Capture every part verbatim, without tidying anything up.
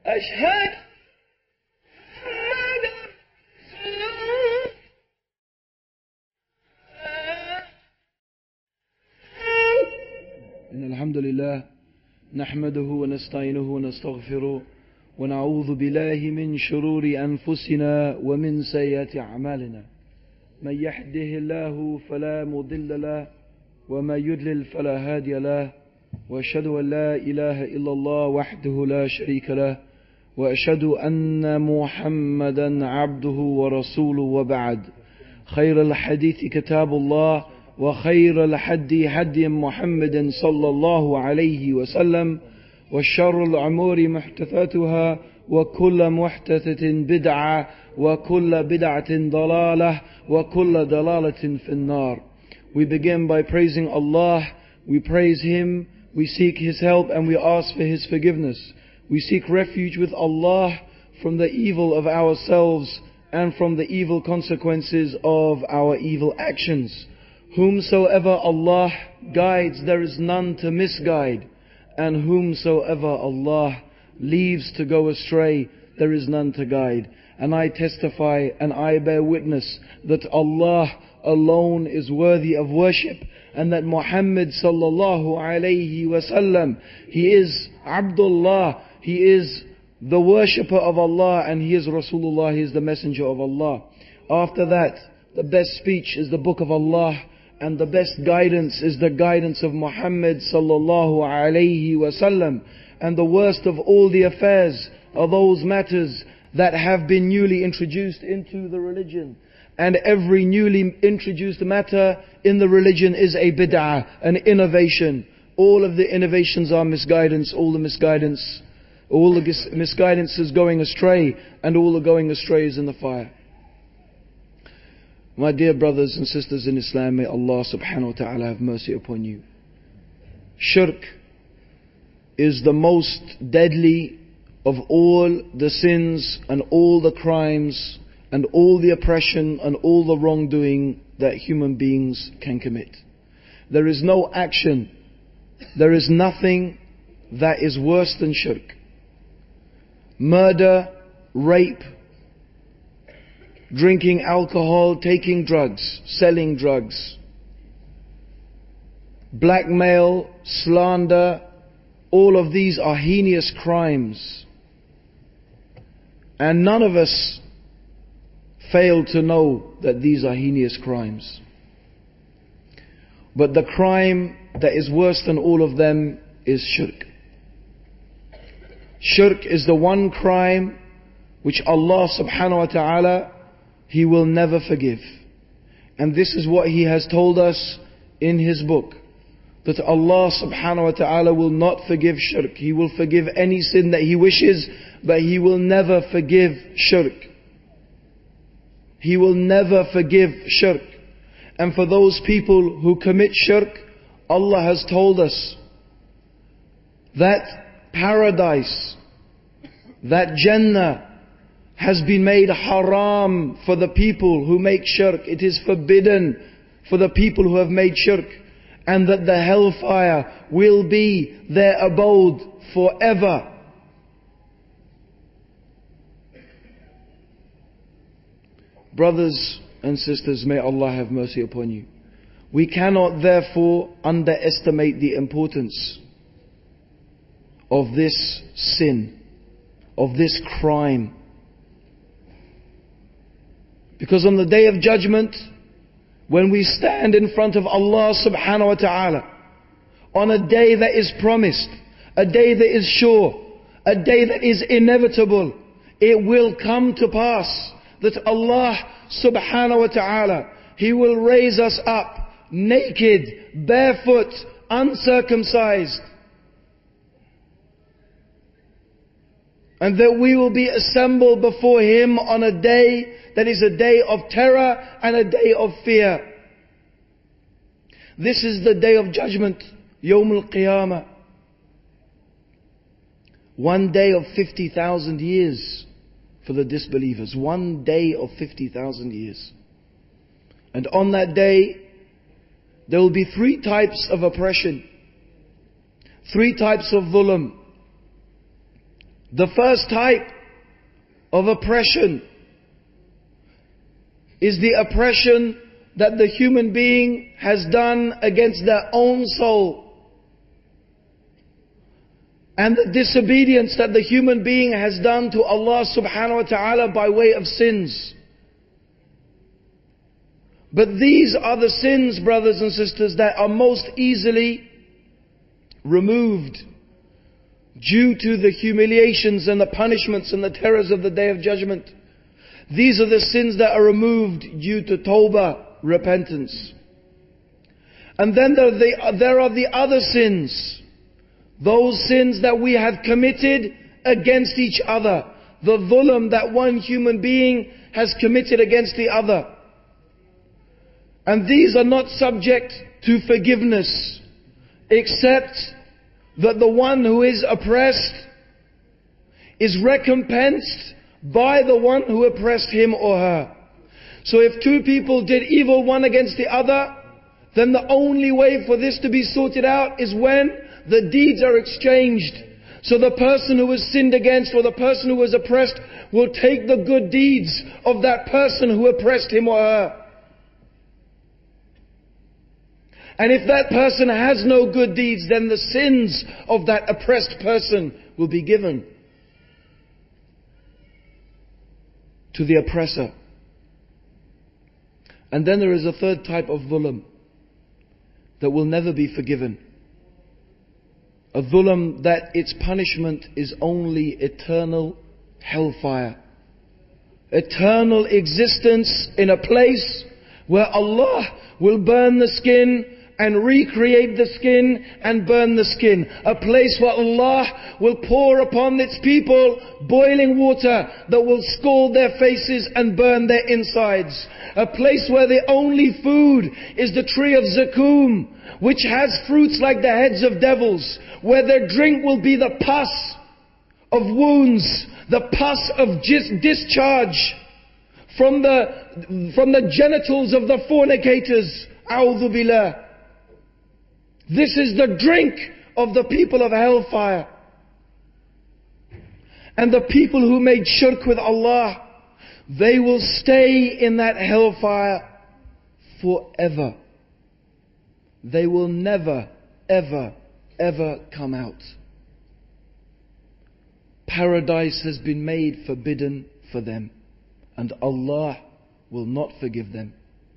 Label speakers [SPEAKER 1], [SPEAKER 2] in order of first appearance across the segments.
[SPEAKER 1] أشهد إن الحمد لله نحمده ونستعينه ونستغفره ونعوذ بالله من شرور أنفسنا ومن سيئات أعمالنا من يهده الله فلا مضل له وما يضلل فلا هادي له وأشهد أن لا إله إلا الله وحده لا شريك له وأشهد أن محمدا عبده ورسوله وبعد خير الحديث كتاب الله وخير الحدي هدي محمد صلى الله عليه وسلم وشر الأمور محدثاتها وكل محدثة بدعة وكل بدعة ضلالة وكل ضلالة في النار. We begin by praising Allah, we praise Him, we seek His help and we ask for His forgiveness. We seek refuge with Allah from the evil of ourselves and from the evil consequences of our evil actions. Whomsoever Allah guides, there is none to misguide. And whomsoever Allah leaves to go astray, there is none to guide. And I testify and I bear witness that Allah alone is worthy of worship, and that Muhammad sallallahu alayhi wasallam, he is Abdullah, he is the worshipper of Allah, and he is Rasulullah, he is the messenger of Allah. After that, the best speech is the book of Allah, and the best guidance is the guidance of Muhammad sallallahu alayhi wasallam. And the worst of all the affairs are those matters that have been newly introduced into the religion. And every newly introduced matter in the religion is a bid'ah, an innovation. All of the innovations are misguidance, all the misguidance, all the misguidance is going astray, and all the going astray is in the fire. My dear brothers and sisters in Islam, may Allah subhanahu wa ta'ala have mercy upon you. Shirk is the most deadly of all the sins and all the crimes and all the oppression and all the wrongdoing that human beings can commit. There is no action, there is nothing that is worse than shirk. Murder, rape, drinking alcohol, taking drugs, selling drugs, blackmail, slander, all of these are heinous crimes. And none of us fail to know that these are heinous crimes. But the crime that is worse than all of them is shirk. Shirk is the one crime which Allah subhanahu wa ta'ala, He will never forgive. And this is what He has told us in His book, that Allah subhanahu wa ta'ala will not forgive shirk. He will forgive any sin that He wishes, but He will never forgive shirk. He will never forgive shirk. And for those people who commit shirk, Allah has told us that paradise, that Jannah, has been made haram for the people who make shirk. It is forbidden for the people who have made shirk. And that the hellfire will be their abode forever. Brothers and sisters, may Allah have mercy upon you. We cannot therefore underestimate the importance of this sin, of this crime. Because on the day of judgment, when we stand in front of Allah subhanahu wa ta'ala, on a day that is promised, a day that is sure, a day that is inevitable, it will come to pass that Allah subhanahu wa ta'ala, He will raise us up naked, barefoot, uncircumcised. And that we will be assembled before Him on a day that is a day of terror and a day of fear. This is the day of judgment, Yawm al-Qiyamah. One day of fifty thousand years for the disbelievers. One day of fifty thousand years. And on that day, there will be three types of oppression. Three types of dhulm. The first type of oppression is the oppression that the human being has done against their own soul, and the disobedience that the human being has done to Allah subhanahu wa ta'ala by way of sins. But these are the sins, brothers and sisters, that are most easily removed due to the humiliations and the punishments and the terrors of the Day of Judgment. These are the sins that are removed due to tawbah, repentance. And then there are the, there are the other sins. Those sins that we have committed against each other. The dhulm that one human being has committed against the other. And these are not subject to forgiveness, except that the one who is oppressed is recompensed by the one who oppressed him or her. So if two people did evil one against the other, then the only way for this to be sorted out is when the deeds are exchanged. So the person who was sinned against or the person who was oppressed will take the good deeds of that person who oppressed him or her. And if that person has no good deeds, then the sins of that oppressed person will be given to the oppressor. And then there is a third type of dhulm that will never be forgiven. A dhulm that its punishment is only eternal hellfire. Eternal existence in a place where Allah will burn the skin and recreate the skin and burn the skin. A place where Allah will pour upon its people boiling water that will scald their faces and burn their insides. A place where the only food is the tree of Zakum, which has fruits like the heads of devils. Where their drink will be the pus of wounds, the pus of discharge from the, from the genitals of the fornicators. A'udhu billah. This is the drink of the people of hellfire. And the people who made shirk with Allah, they will stay in that hellfire forever. They will never, ever, ever come out. Paradise has been made forbidden for them, and Allah will not forgive them.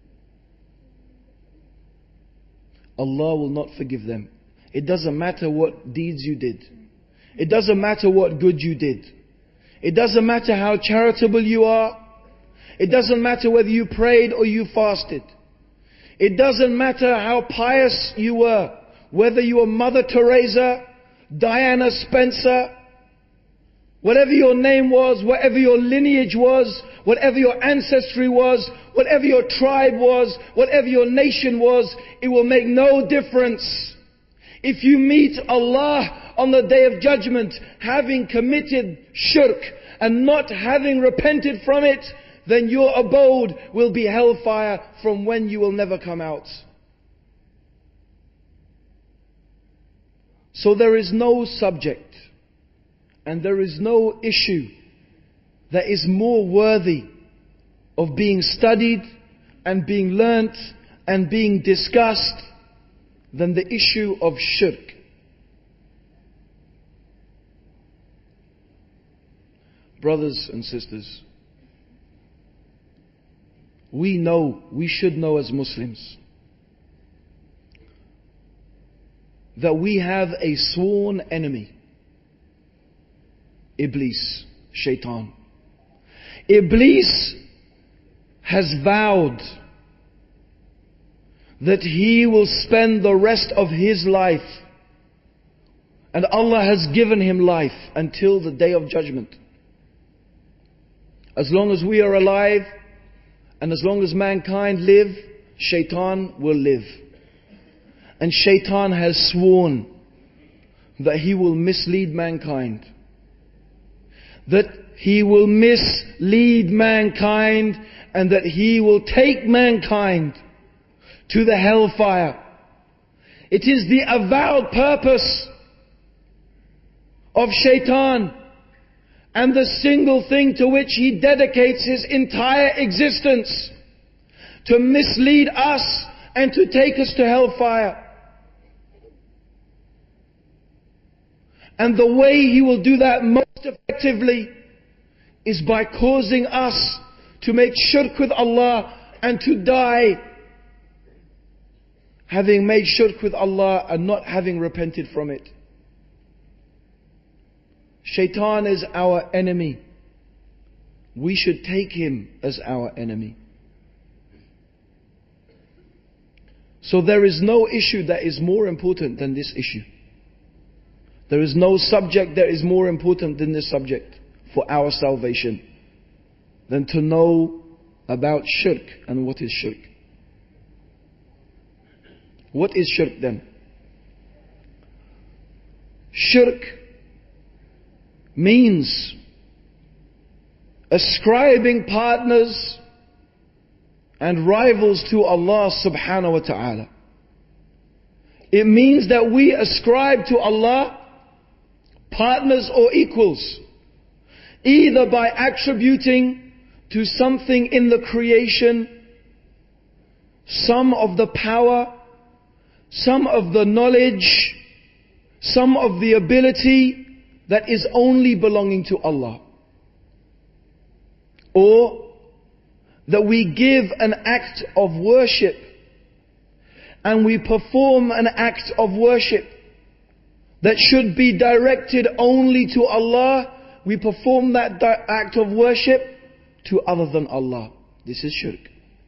[SPEAKER 1] Allah will not forgive them. It doesn't matter what deeds you did. It doesn't matter what good you did. It doesn't matter how charitable you are. It doesn't matter whether you prayed or you fasted. It doesn't matter how pious you were. Whether you were Mother Teresa, Diana Spencer, whatever your name was, whatever your lineage was, whatever your ancestry was, whatever your tribe was, whatever your nation was, it will make no difference. If you meet Allah on the Day of Judgment having committed shirk and not having repented from it, then your abode will be hellfire from when you will never come out. So there is no subject and there is no issue that is more worthy of being studied and being learnt and being discussed than the issue of shirk. Brothers and sisters, we know, we should know as Muslims, that we have a sworn enemy, Iblis, Shaitan. Iblis has vowed that he will spend the rest of his life, and Allah has given him life until the Day of Judgment. As long as we are alive, and as long as mankind live, Shaitan will live. And Shaitan has sworn that he will mislead mankind. That he will mislead mankind and that he will take mankind to the hellfire. It is the avowed purpose of Shaitan and the single thing to which he dedicates his entire existence, to mislead us and to take us to hellfire. And the way he will do that most effectively is by causing us to make shirk with Allah and to die having made shirk with Allah and not having repented from it. Shaitan is our enemy. We should take him as our enemy. So there is no issue that is more important than this issue. There is no subject that is more important than this subject for our salvation than to know about shirk and what is shirk. What is shirk then? Shirk means ascribing partners and rivals to Allah subhanahu wa ta'ala. It means that we ascribe to Allah partners or equals, either by attributing to something in the creation some of the power, some of the knowledge, some of the ability that is only belonging to Allah. Or that we give an act of worship and we perform an act of worship that should be directed only to Allah, we perform that act of worship to other than Allah. This is shirk.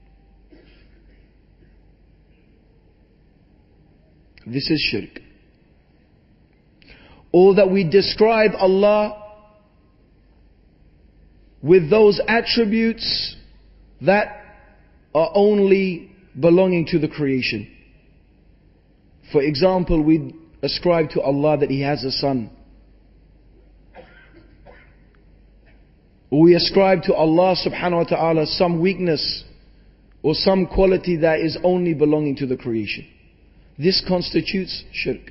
[SPEAKER 1] This is shirk. Or that we describe Allah with those attributes that are only belonging to the creation. For example, we ascribe to Allah that He has a son. Or we ascribe to Allah subhanahu wa ta'ala some weakness or some quality that is only belonging to the creation. This constitutes shirk.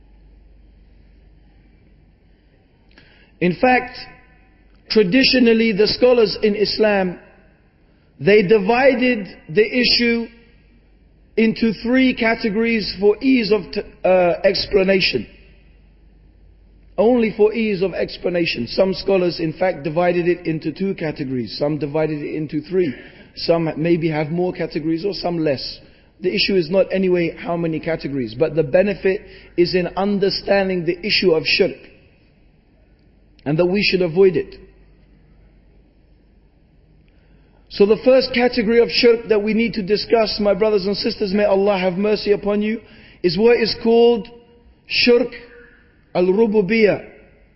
[SPEAKER 1] In fact, traditionally the scholars in Islam, they divided the issue into three categories for ease of t- uh, explanation. Only for ease of explanation. Some scholars in fact divided it into two categories. Some divided it into three. Some maybe have more categories or some less. The issue is not anyway how many categories, but the benefit is in understanding the issue of shirk and that we should avoid it. So the first category of shirk that we need to discuss, my brothers and sisters, may Allah have mercy upon you, is what is called shirk al-rububiyyah.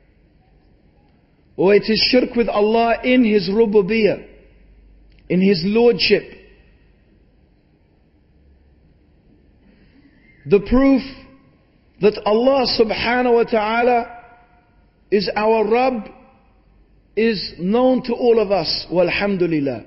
[SPEAKER 1] Or it is shirk with Allah in His rububiyyah, in His lordship. The proof that Allah subhanahu wa ta'ala is our Rabb is known to all of us. Walhamdulillah.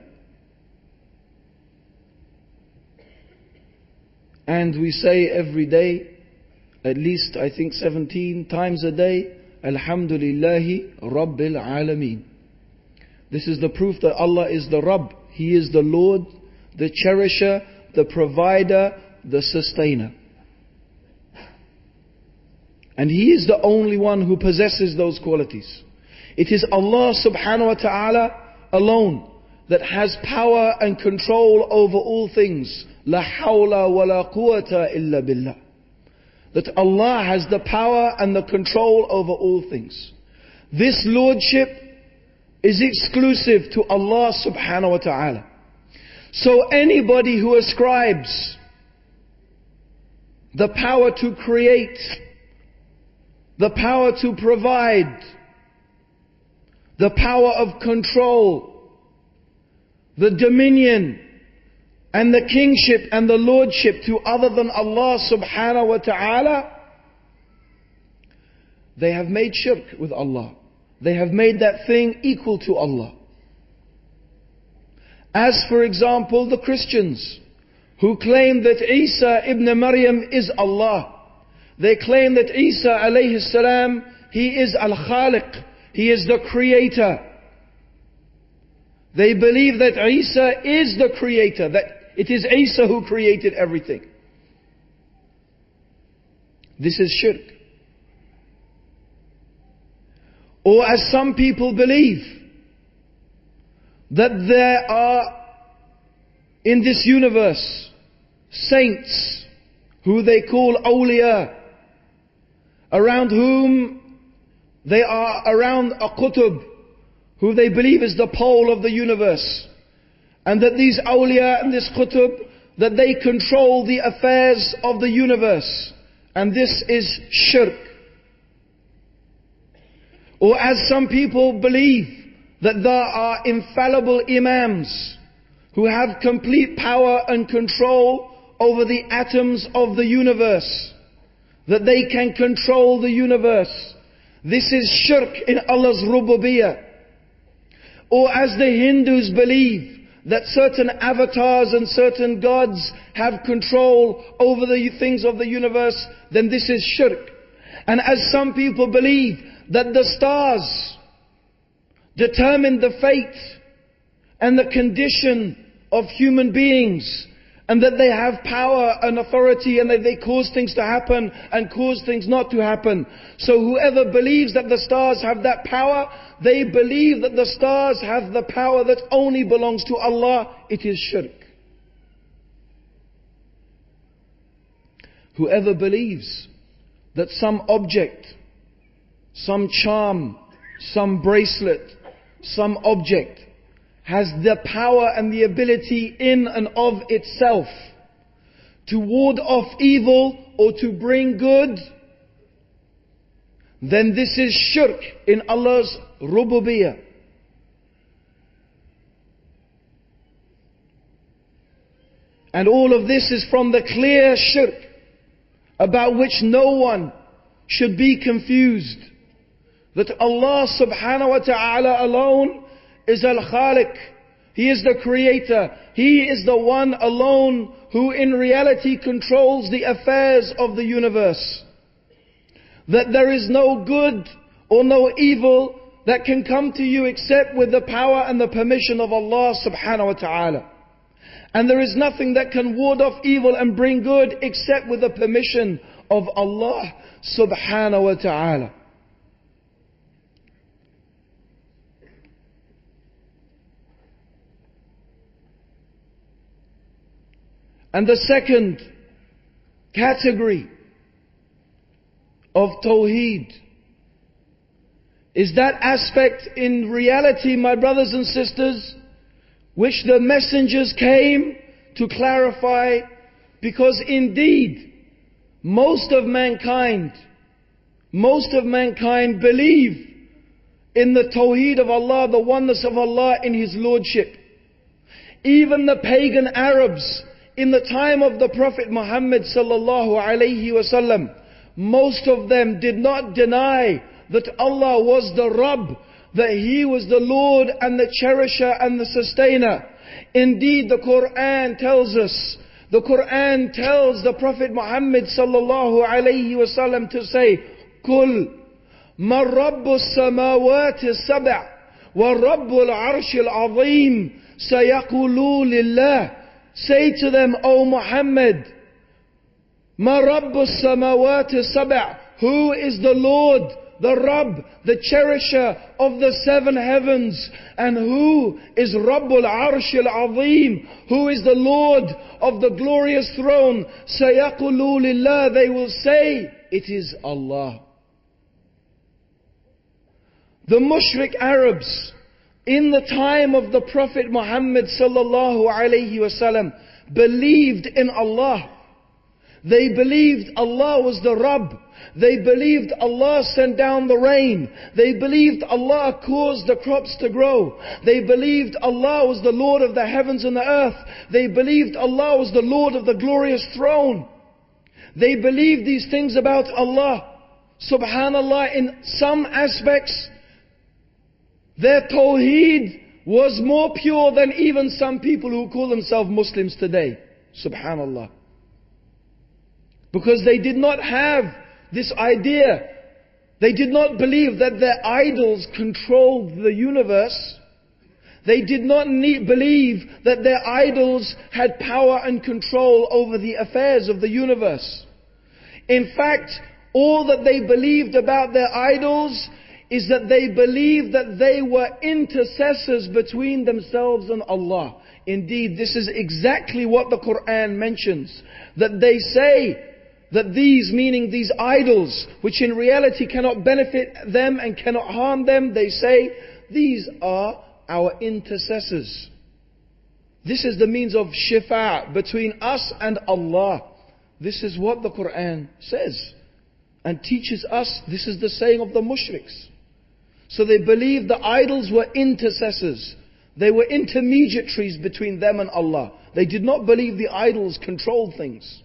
[SPEAKER 1] And we say every day, at least I think seventeen times a day, Alhamdulillahi Rabbil Alameen. This is the proof that Allah is the Rabb. He is the Lord, the cherisher, the provider, the sustainer. And He is the only one who possesses those qualities. It is Allah subhanahu wa ta'ala alone that has power and control over all things. La hawla wa la quwwata illa billah. That Allah has the power and the control over all things. This lordship is exclusive to Allah subhanahu wa ta'ala. So anybody who ascribes the power to create, the power to provide, the power of control, the dominion, and the kingship and the lordship to other than Allah subhanahu wa ta'ala, they have made shirk with Allah. They have made that thing equal to Allah. As for example, the Christians who claim that Isa ibn Maryam is Allah. They claim that Isa alayhi salam, he is al-Khaliq. He is the creator. They believe that Isa is the creator, that it is Isa who created everything. This is shirk. Or as some people believe, that there are in this universe saints who they call awliya, around whom they are around a qutub, who they believe is the pole of the universe. And that these awliya and this qutub, that they control the affairs of the universe. And this is shirk. Or as some people believe that there are infallible imams who have complete power and control over the atoms of the universe, that they can control the universe. This is shirk in Allah's rububiyyah. Or as the Hindus believe that certain avatars and certain gods have control over the things of the universe, then this is shirk. And as some people believe that the stars determine the fate and the condition of human beings, and that they have power and authority, and that they cause things to happen and cause things not to happen. So whoever believes that the stars have that power, they believe that the stars have the power that only belongs to Allah. It is shirk. Whoever believes that some object, some charm, some bracelet, some object has the power and the ability in and of itself to ward off evil or to bring good, then this is shirk in Allah's rububiyyah. And all of this is from the clear shirk about which no one should be confused. That Allah subhanahu wa ta'ala alone is Al-Khaliq. He is the creator. He is the one alone who in reality controls the affairs of the universe. That there is no good or no evil that can come to you except with the power and the permission of Allah subhanahu wa ta'ala. And there is nothing that can ward off evil and bring good except with the permission of Allah subhanahu wa ta'ala. And the second category of Tawheed is that aspect in reality, my brothers and sisters, which the messengers came to clarify, because indeed most of mankind, most of mankind believe in the Tawheed of Allah, the oneness of Allah in His Lordship. Even the pagan Arabs in the time of the Prophet Muhammad sallallahu alayhi wasallam, most of them did not deny that Allah was the Rabb, that He was the Lord and the cherisher and the sustainer. Indeed, the Quran tells us, the Quran tells the Prophet Muhammad sallallahu alayhi wasallam to say, "Kul ma rabbu samawati sab'a wa rabbu al-arsh al-azim sayaqulu lillah." Say to them, O Muhammad, Ma Rabbu Samawati Sab'a, who is the Lord, the Rabb, the cherisher of the seven heavens, and who is Rabbul Arsh al-Azim, who is the Lord of the glorious throne. Sayaqulu lillah, they will say, it is Allah. The Mushrik Arabs, in the time of the Prophet Muhammad sallallahu alayhi wasallam, believed in Allah. They believed Allah was the Rabb. They believed Allah sent down the rain. They believed Allah caused the crops to grow. They believed Allah was the Lord of the heavens and the earth. They believed Allah was the Lord of the glorious throne. They believed these things about Allah. Subhanallah, in some aspects, their Tawheed was more pure than even some people who call themselves Muslims today. Subhanallah. Because they did not have this idea They did not believe that their idols controlled the universe. They did not need, believe that their idols had power and control over the affairs of the universe. In fact, all that they believed about their idols is that they believed that they were intercessors between themselves and Allah. Indeed, this is exactly what the Quran mentions. That they say that these, meaning these idols, which in reality cannot benefit them and cannot harm them, they say, these are our intercessors. This is the means of shifa' between us and Allah. This is what the Quran says and teaches us. This is the saying of the mushriks. So they believed the idols were intercessors. They were intermediaries between them and Allah. They did not believe the idols controlled things.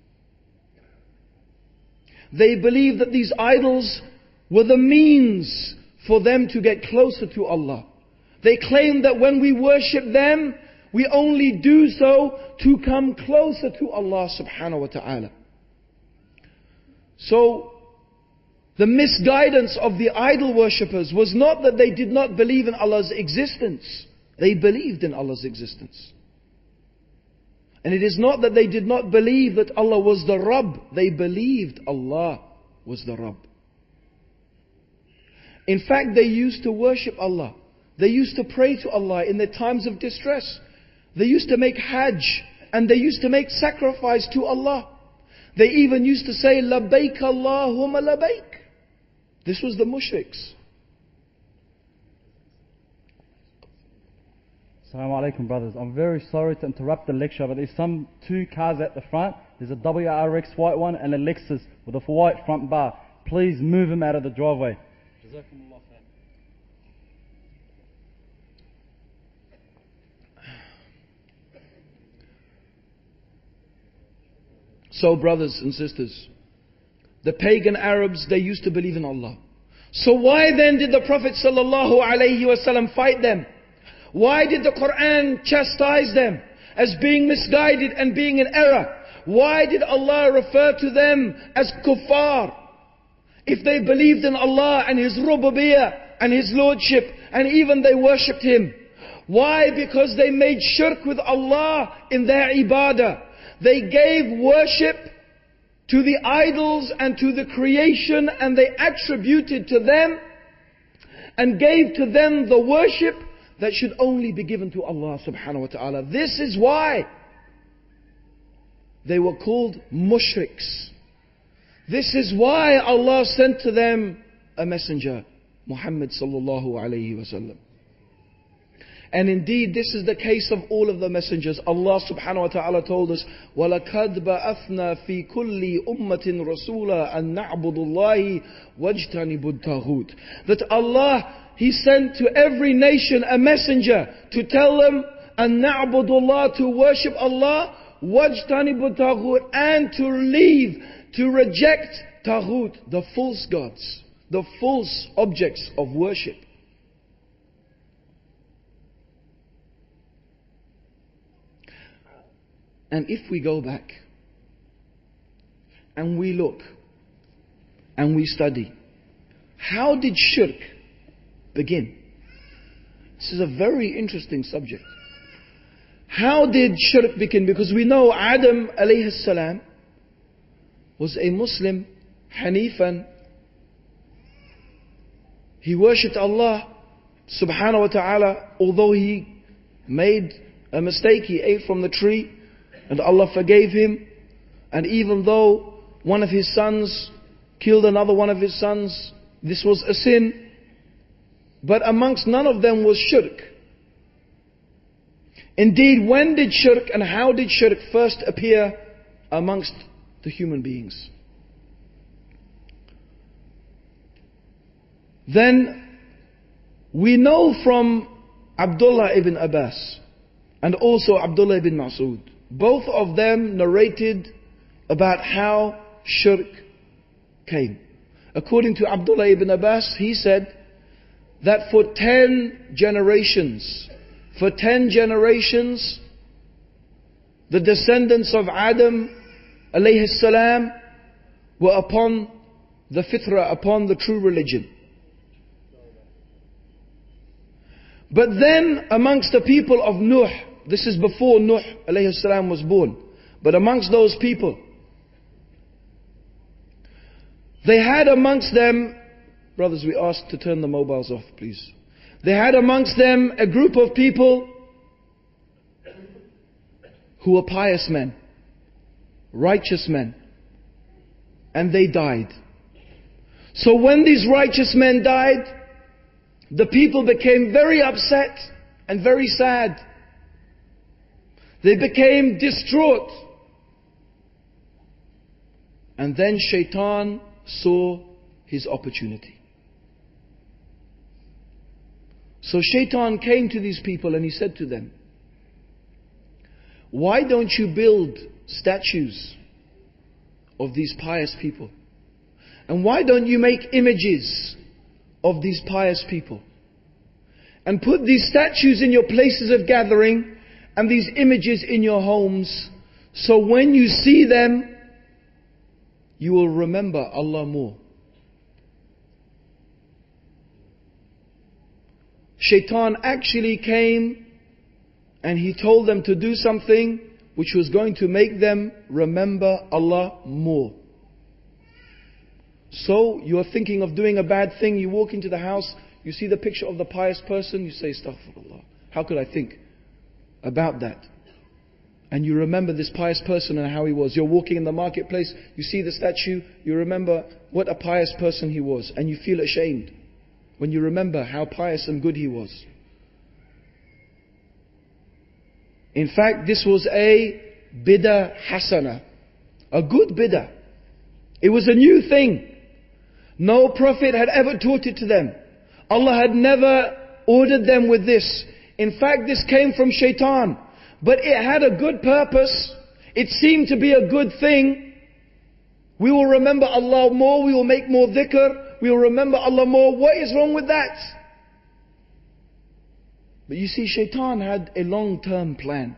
[SPEAKER 1] They believed that these idols were the means for them to get closer to Allah. They claimed that when we worship them, we only do so to come closer to Allah subhanahu wa ta'ala. So, the misguidance of the idol worshippers was not that they did not believe in Allah's existence. They believed in Allah's existence. And it is not that they did not believe that Allah was the Rabb. They believed Allah was the Rabb. In fact, they used to worship Allah. They used to pray to Allah in their times of distress. They used to make hajj and they used to make sacrifice to Allah. They even used to say, Labbaik Allahumma labbaik. This was the mushriks.
[SPEAKER 2] Assalamu alaikum, brothers. I'm very sorry to interrupt the lecture, but there's some two cars at the front. There's a W R X white one and a Lexus with a white front bar. Please move them out of the driveway. Jazakumullah khair.
[SPEAKER 1] So brothers and sisters, the pagan Arabs, they used to believe in Allah. So why then did the Prophet sallallahu alaihi wasallam fight them? Why did the Quran chastise them as being misguided and being in error? Why did Allah refer to them as kuffar? If they believed in Allah and His rububiyyah and His lordship and even they worshipped Him. Why? Because they made shirk with Allah in their ibadah. They gave worship to the idols and to the creation and they attributed to them and gave to them the worship that should only be given to Allah subhanahu wa ta'ala. This is why they were called mushriks. This is why Allah sent to them a messenger, Muhammad sallallahu alayhi wa sallam. And indeed, this is the case of all of the messengers. Allah subhanahu wa ta'ala told us, وَلَقَدْ بَأَثْنَا فِي كُلِّ أُمَّةٍ رَسُولًا أَن نَعْبُدُ اللَّهِ وَاجْتَنِبُ الطَّاغُوتِ. That Allah, He sent to every nation a messenger to tell them, أَن نَعْبُدُ اللَّهِ, to worship Allah, وَاجْتَنِبُ الطَّاغُوتِ, and to leave, to reject taghut, the false gods, the false objects of worship. And if we go back and we look and we study, how did shirk begin? This is a very interesting subject. How did shirk begin? Because we know Adam alayhi salam was a Muslim, Hanifan. He worshipped Allah subhanahu wa ta'ala, although he made a mistake, he ate from the tree. And Allah forgave him. And even though one of his sons killed another one of his sons, this was a sin. But amongst none of them was shirk. Indeed, when did shirk and how did shirk first appear amongst the human beings? Then we know from Abdullah ibn Abbas and also Abdullah ibn Mas'ud, both of them narrated about how shirk came. According to Abdullah ibn Abbas, he said that for ten generations, for ten generations, the descendants of Adam alayhi salam were upon the fitrah, upon the true religion. But then amongst the people of Nuh, this is before Nuh alayhi salam was born, but amongst those people, they had amongst them, brothers, we ask to turn the mobiles off, please. They had amongst them a group of people who were pious men, righteous men, and they died. So when these righteous men died, the people became very upset and very sad. They became distraught. And then Shaitan saw his opportunity. So Shaitan came to these people and he said to them, why don't you build statues of these pious people? And why don't you make images of these pious people? And put these statues in your places of gathering and these images in your homes, so when you see them, you will remember Allah more. Shaitan actually came and he told them to do something which was going to make them remember Allah more. So you are thinking of doing a bad thing, you walk into the house, you see the picture of the pious person, you say, Astaghfirullah, how could I think about that? And you remember this pious person and how he was. You're walking in the marketplace, you see the statue, you remember what a pious person he was, and you feel ashamed when you remember how pious and good he was. In fact, this was a bid'ah hasana, a good bid'ah. It was a new thing. No prophet had ever taught it to them. Allah had never ordered them with this. In fact, this came from Shaitan. But it had a good purpose. It seemed to be a good thing. We will remember Allah more. We will make more dhikr. We will remember Allah more. What is wrong with that? But you see, Shaitan had a long-term plan.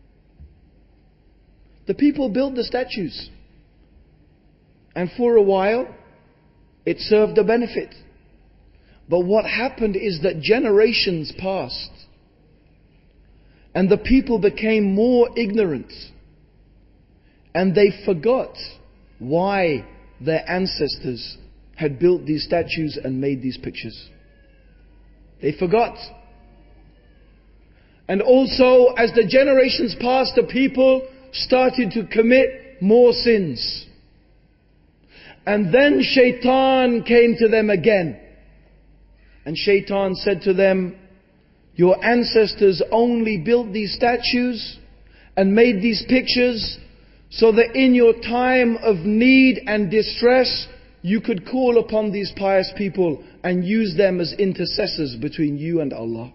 [SPEAKER 1] The people built the statues. And for a while, it served a benefit. But what happened is that generations passed. And the people became more ignorant. And they forgot why their ancestors had built these statues and made these pictures. They forgot. And also, as the generations passed, the people started to commit more sins. And then Shaitan came to them again. And Shaitan said to them, your ancestors only built these statues and made these pictures so that in your time of need and distress, you could call upon these pious people and use them as intercessors between you and Allah.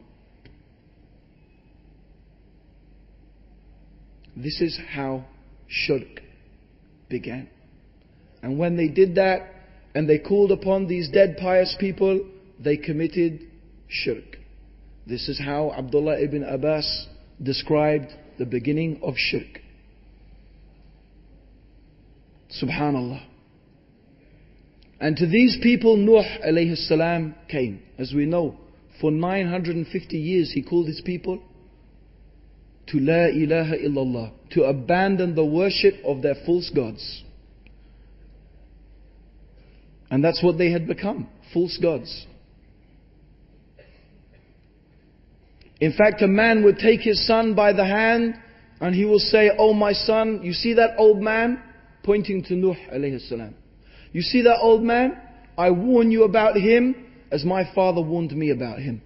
[SPEAKER 1] This is how shirk began. And when they did that, and they called upon these dead pious people, they committed shirk. This is how Abdullah ibn Abbas described the beginning of shirk. Subhanallah. And to these people, Nuh alayhi salam came. As we know, for nine hundred fifty years he called his people to La ilaha illallah, to abandon the worship of their false gods. And that's what they had become, false gods. In fact, a man would take his son by the hand and he will say, oh my son, you see that old man? Pointing to Nuh alayhi salam. You see that old man? I warn you about him as my father warned me about him.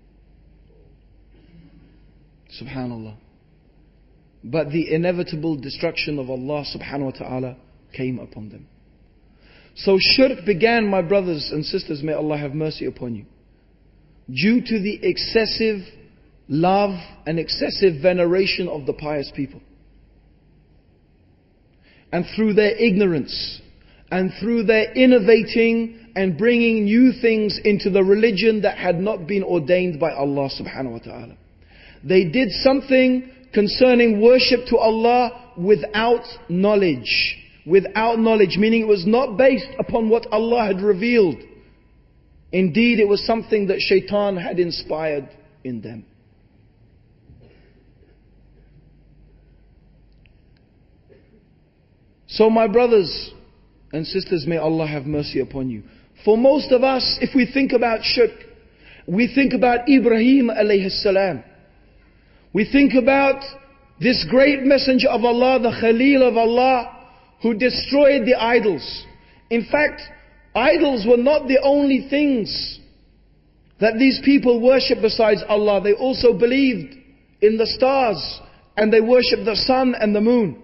[SPEAKER 1] Subhanallah. But the inevitable destruction of Allah subhanahu wa ta'ala came upon them. So shirk began, my brothers and sisters, may Allah have mercy upon you, due to the excessive love and excessive veneration of the pious people. And through their ignorance, and through their innovating and bringing new things into the religion that had not been ordained by Allah subhanahu wa ta'ala. They did something concerning worship to Allah without knowledge, without knowledge, meaning it was not based upon what Allah had revealed. Indeed, it was something that Shaitan had inspired in them. So my brothers and sisters, may Allah have mercy upon you. For most of us, if we think about shirk, we think about Ibrahim alayhi salam. We think about this great messenger of Allah, the Khalil of Allah, who destroyed the idols. In fact, idols were not the only things that these people worshipped besides Allah. They also believed in the stars, and they worshipped the sun and the moon.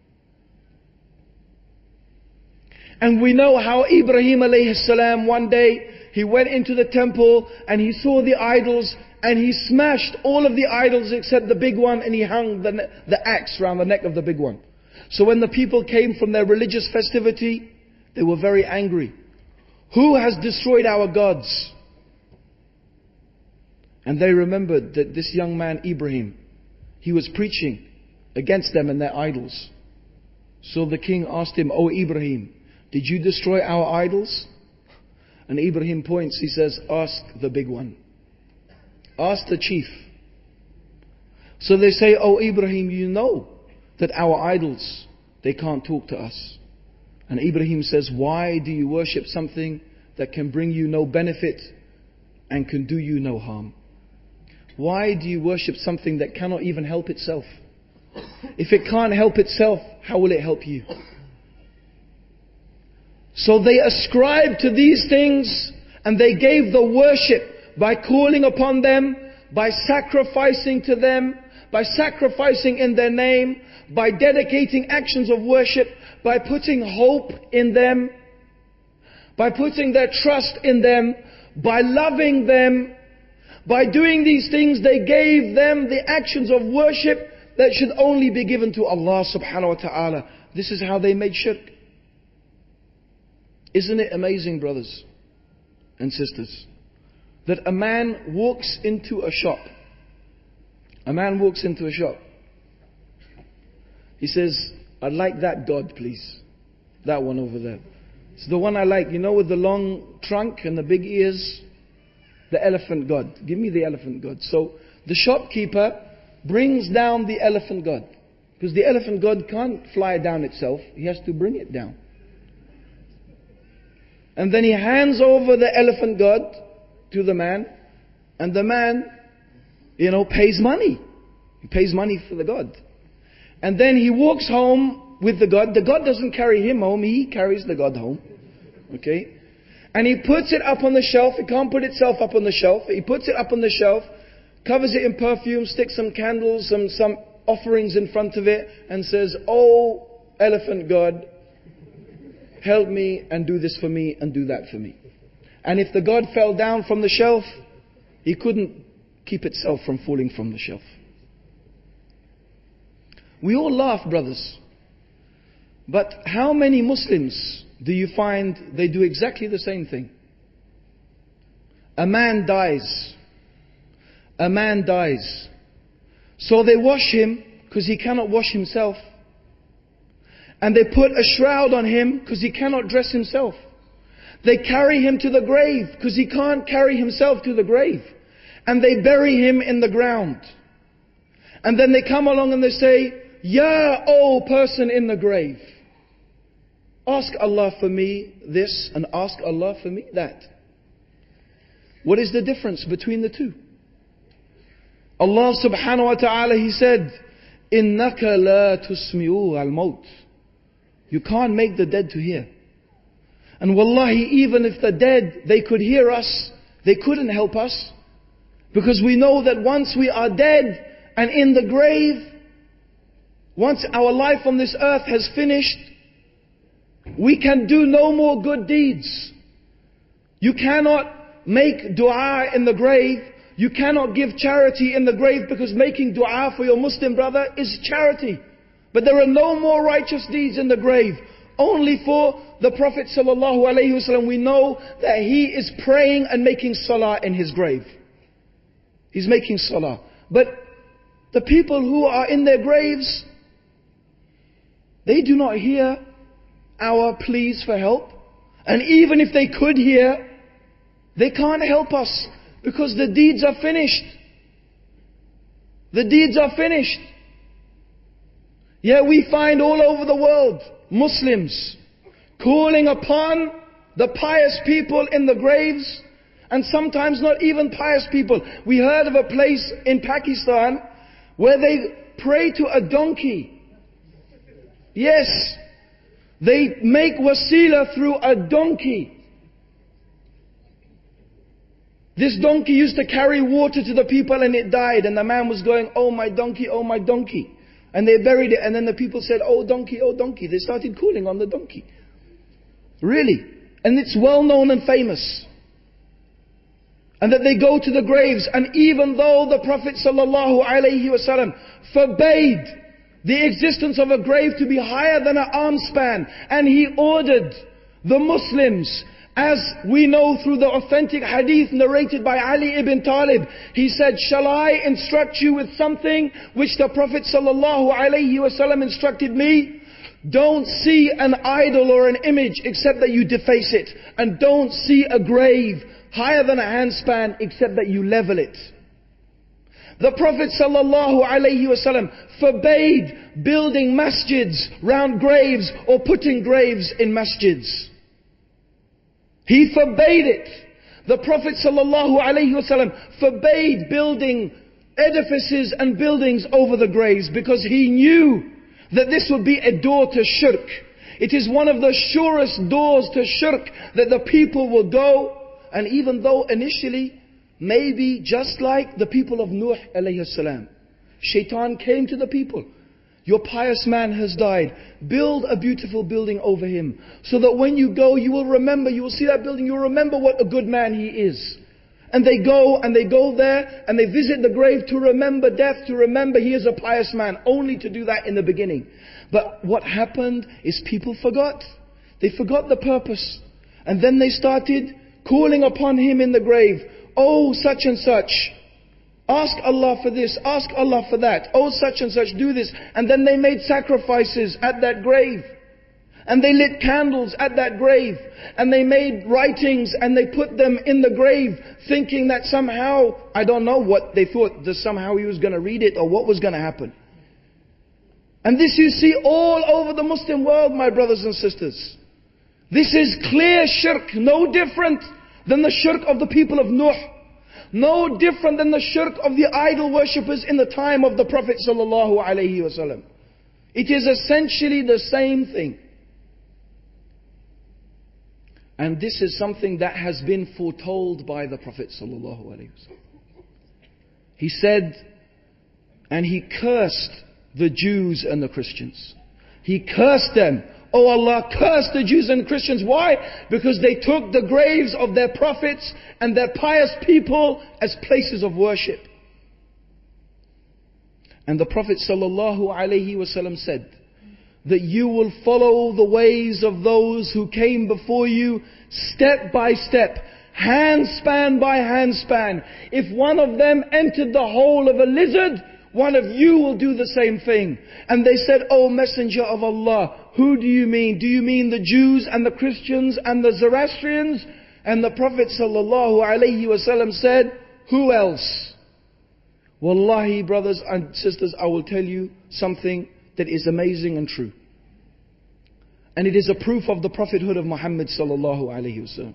[SPEAKER 1] And we know how Ibrahim alayhi salam, one day, he went into the temple and he saw the idols and he smashed all of the idols except the big one, and he hung the, the axe around the neck of the big one. So when the people came from their religious festivity, they were very angry. Who has destroyed our gods? And they remembered that this young man Ibrahim, he was preaching against them and their idols. So the king asked him, "O Ibrahim, did you destroy our idols?" And Ibrahim points, he says, "Ask the big one. Ask the chief." So they say, "O Ibrahim, you know that our idols, they can't talk to us." And Ibrahim says, "Why do you worship something that can bring you no benefit and can do you no harm? Why do you worship something that cannot even help itself? If it can't help itself, how will it help you?" So they ascribed to these things and they gave the worship by calling upon them, by sacrificing to them, by sacrificing in their name, by dedicating actions of worship, by putting hope in them, by putting their trust in them, by loving them. By doing these things, they gave them the actions of worship that should only be given to Allah subhanahu wa ta'ala. This is how they made shirk. Isn't it amazing, brothers and sisters, that a man walks into a shop. A man walks into a shop. He says, "I'd like that God, please. That one over there. It's the one I like, you know, with the long trunk and the big ears. The elephant God. Give me the elephant God." So the shopkeeper brings down the elephant God. Because the elephant God can't fly down itself. He has to bring it down. And then he hands over the elephant God to the man. And the man, you know, pays money. He pays money for the God. And then he walks home with the God. The God doesn't carry him home. He carries the God home. Okay? And he puts it up on the shelf. It can't put itself up on the shelf. He puts it up on the shelf, covers it in perfume, sticks some candles, some, some offerings in front of it, and says, "Oh, elephant God, help me and do this for me and do that for me." And if the God fell down from the shelf, he couldn't keep itself from falling from the shelf. We all laugh, brothers. But how many Muslims do you find they do exactly the same thing? A man dies. A man dies. So they wash him because he cannot wash himself. And they put a shroud on him because he cannot dress himself. They carry him to the grave because he can't carry himself to the grave. And they bury him in the ground. And then they come along and they say, "Ya, O person in the grave, ask Allah for me this and ask Allah for me that." What is the difference between the two? Allah subhanahu wa ta'ala, He said, "Innaka la tusmi'u al-maut." You can't make the dead to hear. And wallahi, even if the dead, they could hear us, they couldn't help us. Because we know that once we are dead and in the grave, once our life on this earth has finished, we can do no more good deeds. You cannot make dua in the grave. You cannot give charity in the grave, because making dua for your Muslim brother is charity. But there are no more righteous deeds in the grave. Only for the Prophet sallallahu alaihi wasallam, we know that he is praying and making salah in his grave. He's making salah. But the people who are in their graves, they do not hear our pleas for help. And even if they could hear, they can't help us because the deeds are finished. The deeds are finished. Yet we find all over the world Muslims calling upon the pious people in the graves, and sometimes not even pious people. We heard of a place in Pakistan where they pray to a donkey. Yes, they make wasila through a donkey. This donkey used to carry water to the people and it died, and the man was going, "Oh my donkey, oh my donkey." And they buried it, and then the people said, "Oh donkey, oh donkey." They started calling on the donkey. Really. And it's well known and famous. And that they go to the graves, and even though the Prophet sallallahu alaihi wasallam forbade the existence of a grave to be higher than an arm span, and he ordered the Muslims, as we know through the authentic hadith narrated by Ali ibn Talib, he said, "Shall I instruct you with something which the Prophet sallallahu alaihi wasallam instructed me? Don't see an idol or an image except that you deface it. And don't see a grave higher than a handspan except that you level it." The Prophet sallallahu alaihi wasallam forbade building masjids round graves or putting graves in masjids. He forbade it. The Prophet sallallahu alaihi wasallam forbade building edifices and buildings over the graves because he knew that this would be a door to shirk. It is one of the surest doors to shirk that the people will go. And even though initially, maybe just like the people of Nuh alayhi salam, Shaitan came to the people. "Your pious man has died. Build a beautiful building over him, so that when you go, you will remember, you will see that building, you will remember what a good man he is." And they go, and they go there, and they visit the grave to remember death, to remember he is a pious man, only to do that in the beginning. But what happened is people forgot. They forgot the purpose. And then they started calling upon him in the grave. "Oh, such and such. Ask Allah for this, ask Allah for that. Oh, such and such, do this." And then they made sacrifices at that grave. And they lit candles at that grave. And they made writings and they put them in the grave, thinking that somehow, I don't know what they thought, that somehow he was going to read it or what was going to happen. And this you see all over the Muslim world, my brothers and sisters. This is clear shirk, no different than the shirk of the people of Nuh. No different than the shirk of the idol worshippers in the time of the Prophet sallallahu alaihi wasallam. It is essentially the same thing. And this is something that has been foretold by the Prophet sallallahu alaihi wasallam. He said, and he cursed the Jews and the Christians. He cursed them. "Oh Allah, curse the Jews and Christians." Why? Because they took the graves of their prophets and their pious people as places of worship. And the Prophet sallallahu alaihi wasallam said that you will follow the ways of those who came before you step by step, handspan by handspan. If one of them entered the hole of a lizard, one of you will do the same thing. And they said, "O Messenger of Allah, who do you mean? Do you mean the Jews and the Christians and the Zoroastrians?" And the Prophet sallallahu alaihi wasallam said, "Who else?" Wallahi, brothers and sisters, I will tell you something that is amazing and true. And it is a proof of the prophethood of Muhammad sallallahu alaihi wasallam.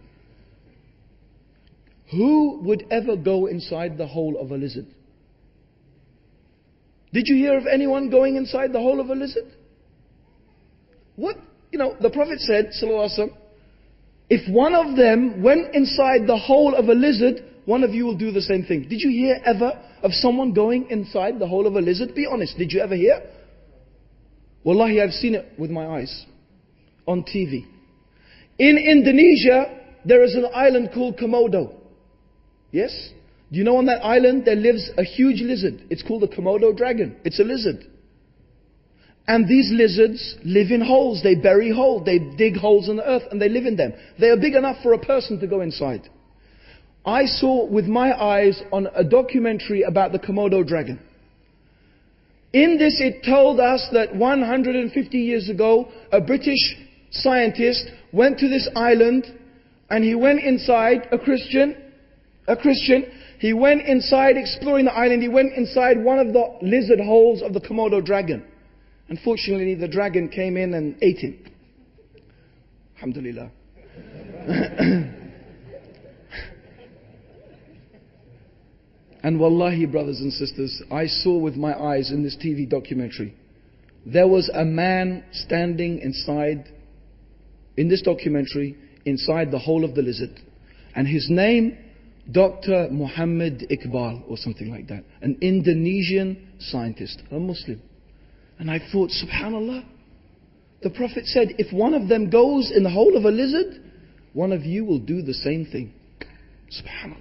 [SPEAKER 1] Who would ever go inside the hole of a lizard? Did you hear of anyone going inside the hole of a lizard? What? You know, the Prophet said, sallallahu alaihi wasallam, if one of them went inside the hole of a lizard, one of you will do the same thing. Did you hear ever of someone going inside the hole of a lizard? Be honest, did you ever hear? Wallahi, I've seen it with my eyes. On T V. In Indonesia, there is an island called Komodo. Yes? Do you know on that island there lives a huge lizard? It's called the Komodo dragon. It's a lizard. And these lizards live in holes. They bury holes. They dig holes in the earth and they live in them. They are big enough for a person to go inside. I saw with my eyes on a documentary about the Komodo dragon. In this it told us that one hundred fifty years ago, a British scientist went to this island and he went inside, a Christian, a Christian, he went inside exploring the island, he went inside one of the lizard holes of the Komodo dragon. Unfortunately, the dragon came in and ate him. Alhamdulillah. And wallahi, brothers and sisters, I saw with my eyes in this T V documentary, there was a man standing inside, in this documentary, inside the hole of the lizard. And his name, Doctor Muhammad Iqbal, or something like that. An Indonesian scientist, a Muslim. And I thought, subhanallah, the Prophet said, if one of them goes in the hole of a lizard, one of you will do the same thing. Subhanallah.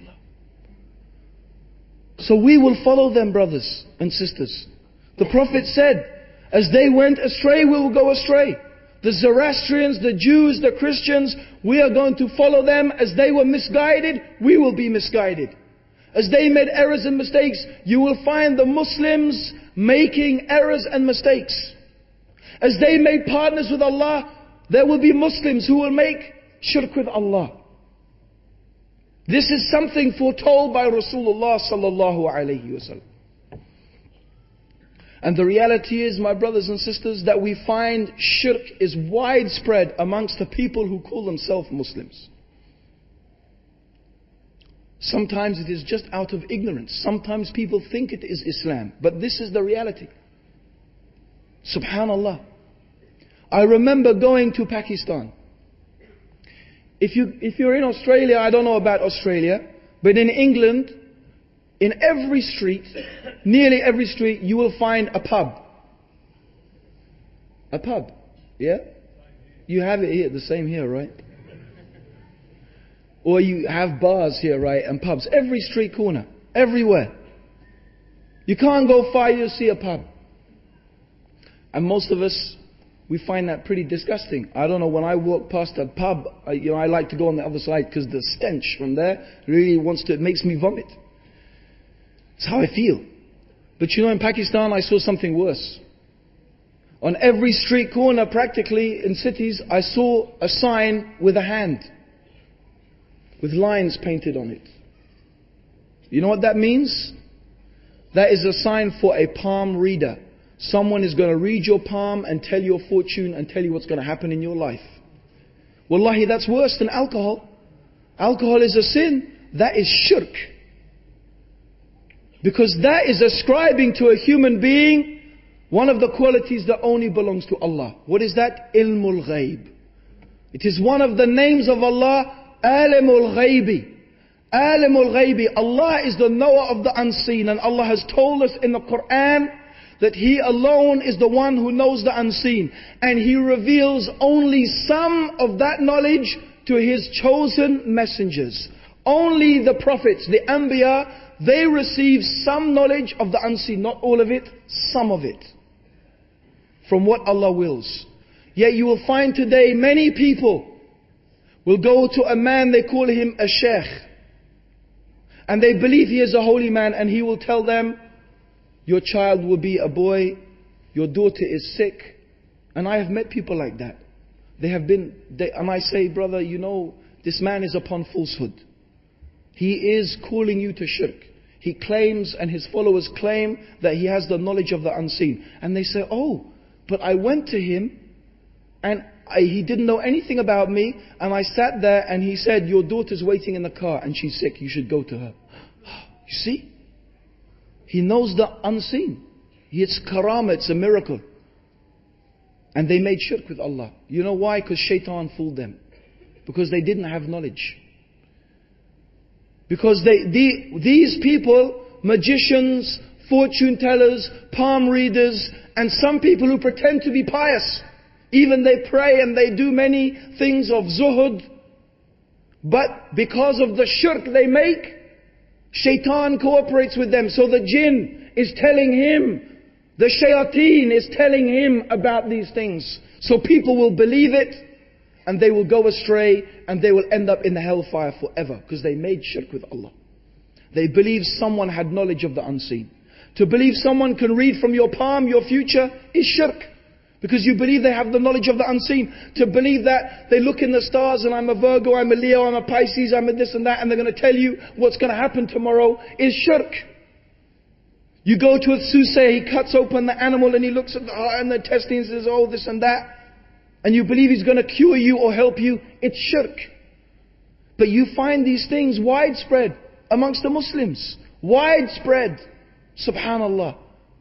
[SPEAKER 1] So we will follow them, brothers and sisters. The Prophet said, as they went astray, we will go astray. The Zoroastrians, the Jews, the Christians, we are going to follow them. As they were misguided, we will be misguided. As they made errors and mistakes, you will find the Muslims making errors and mistakes. As they made partners with Allah, there will be Muslims who will make shirk with Allah. This is something foretold by Rasulullah sallallahu alayhi wasallam. And the reality is, my brothers and sisters, that we find shirk is widespread amongst the people who call themselves Muslims. Sometimes it is just out of ignorance. Sometimes people think it is Islam. But this is the reality. Subhanallah. I remember going to Pakistan. If, you, if you're in Australia, I don't know about Australia, but in England, in every street, nearly every street, you will find a pub. A pub. Yeah? You have it here, the same here, right? Or you have bars here, right? And pubs. Every street corner. Everywhere. You can't go far, you'll see a pub. And most of us, we find that pretty disgusting. I don't know, when I walk past a pub, I, you know, I like to go on the other side because the stench from there really wants to, it makes me vomit. It's how I feel. But you know, in Pakistan, I saw something worse. On every street corner, practically in cities, I saw a sign with a hand, with lines painted on it. You know what that means? That is a sign for a palm reader. Someone is going to read your palm and tell your fortune and tell you what's going to happen in your life. Wallahi, that's worse than alcohol. Alcohol is a sin. That is shirk. Because that is ascribing to a human being one of the qualities that only belongs to Allah. What is that? Ilmul Ghaib. It is one of the names of Allah, Alimul Ghaibi. Alimul Ghaibi. Allah is the knower of the unseen. And Allah has told us in the Quran that He alone is the one who knows the unseen. And He reveals only some of that knowledge to His chosen messengers. Only the prophets, the Anbiya, they receive some knowledge of the unseen. Not all of it, some of it. From what Allah wills. Yet you will find today many people will go to a man, they call him a sheikh. And they believe he is a holy man, and he will tell them, your child will be a boy, your daughter is sick. And I have met people like that. They have been, they, and I say, brother, you know, this man is upon falsehood. He is calling you to shirk. He claims, and his followers claim, that he has the knowledge of the unseen. And they say, oh, but I went to him, and I, he didn't know anything about me, and I sat there, and he said, your daughter's waiting in the car, and she's sick, you should go to her. You see? He knows the unseen. It's karama, it's a miracle. And they made shirk with Allah. You know why? Because shaitan fooled them. Because they didn't have knowledge. Because they, the, these people, magicians, fortune tellers, palm readers, and some people who pretend to be pious, even they pray and they do many things of zuhud, but because of the shirk they make, shaitan cooperates with them. So the jinn is telling him, the shayateen is telling him about these things. So people will believe it, and they will go astray, and they will end up in the hellfire forever, because they made shirk with Allah. They believe someone had knowledge of the unseen. To believe someone can read from your palm your future is shirk. Because you believe they have the knowledge of the unseen. To believe that they look in the stars and I'm a Virgo, I'm a Leo, I'm a Pisces, I'm a this and that, and they're going to tell you what's going to happen tomorrow is shirk. You go to a soothsayer, he cuts open the animal and he looks at the heart and the intestines and says, oh, this and that. And you believe he's going to cure you or help you. It's shirk. But you find these things widespread amongst the Muslims. Widespread. Subhanallah.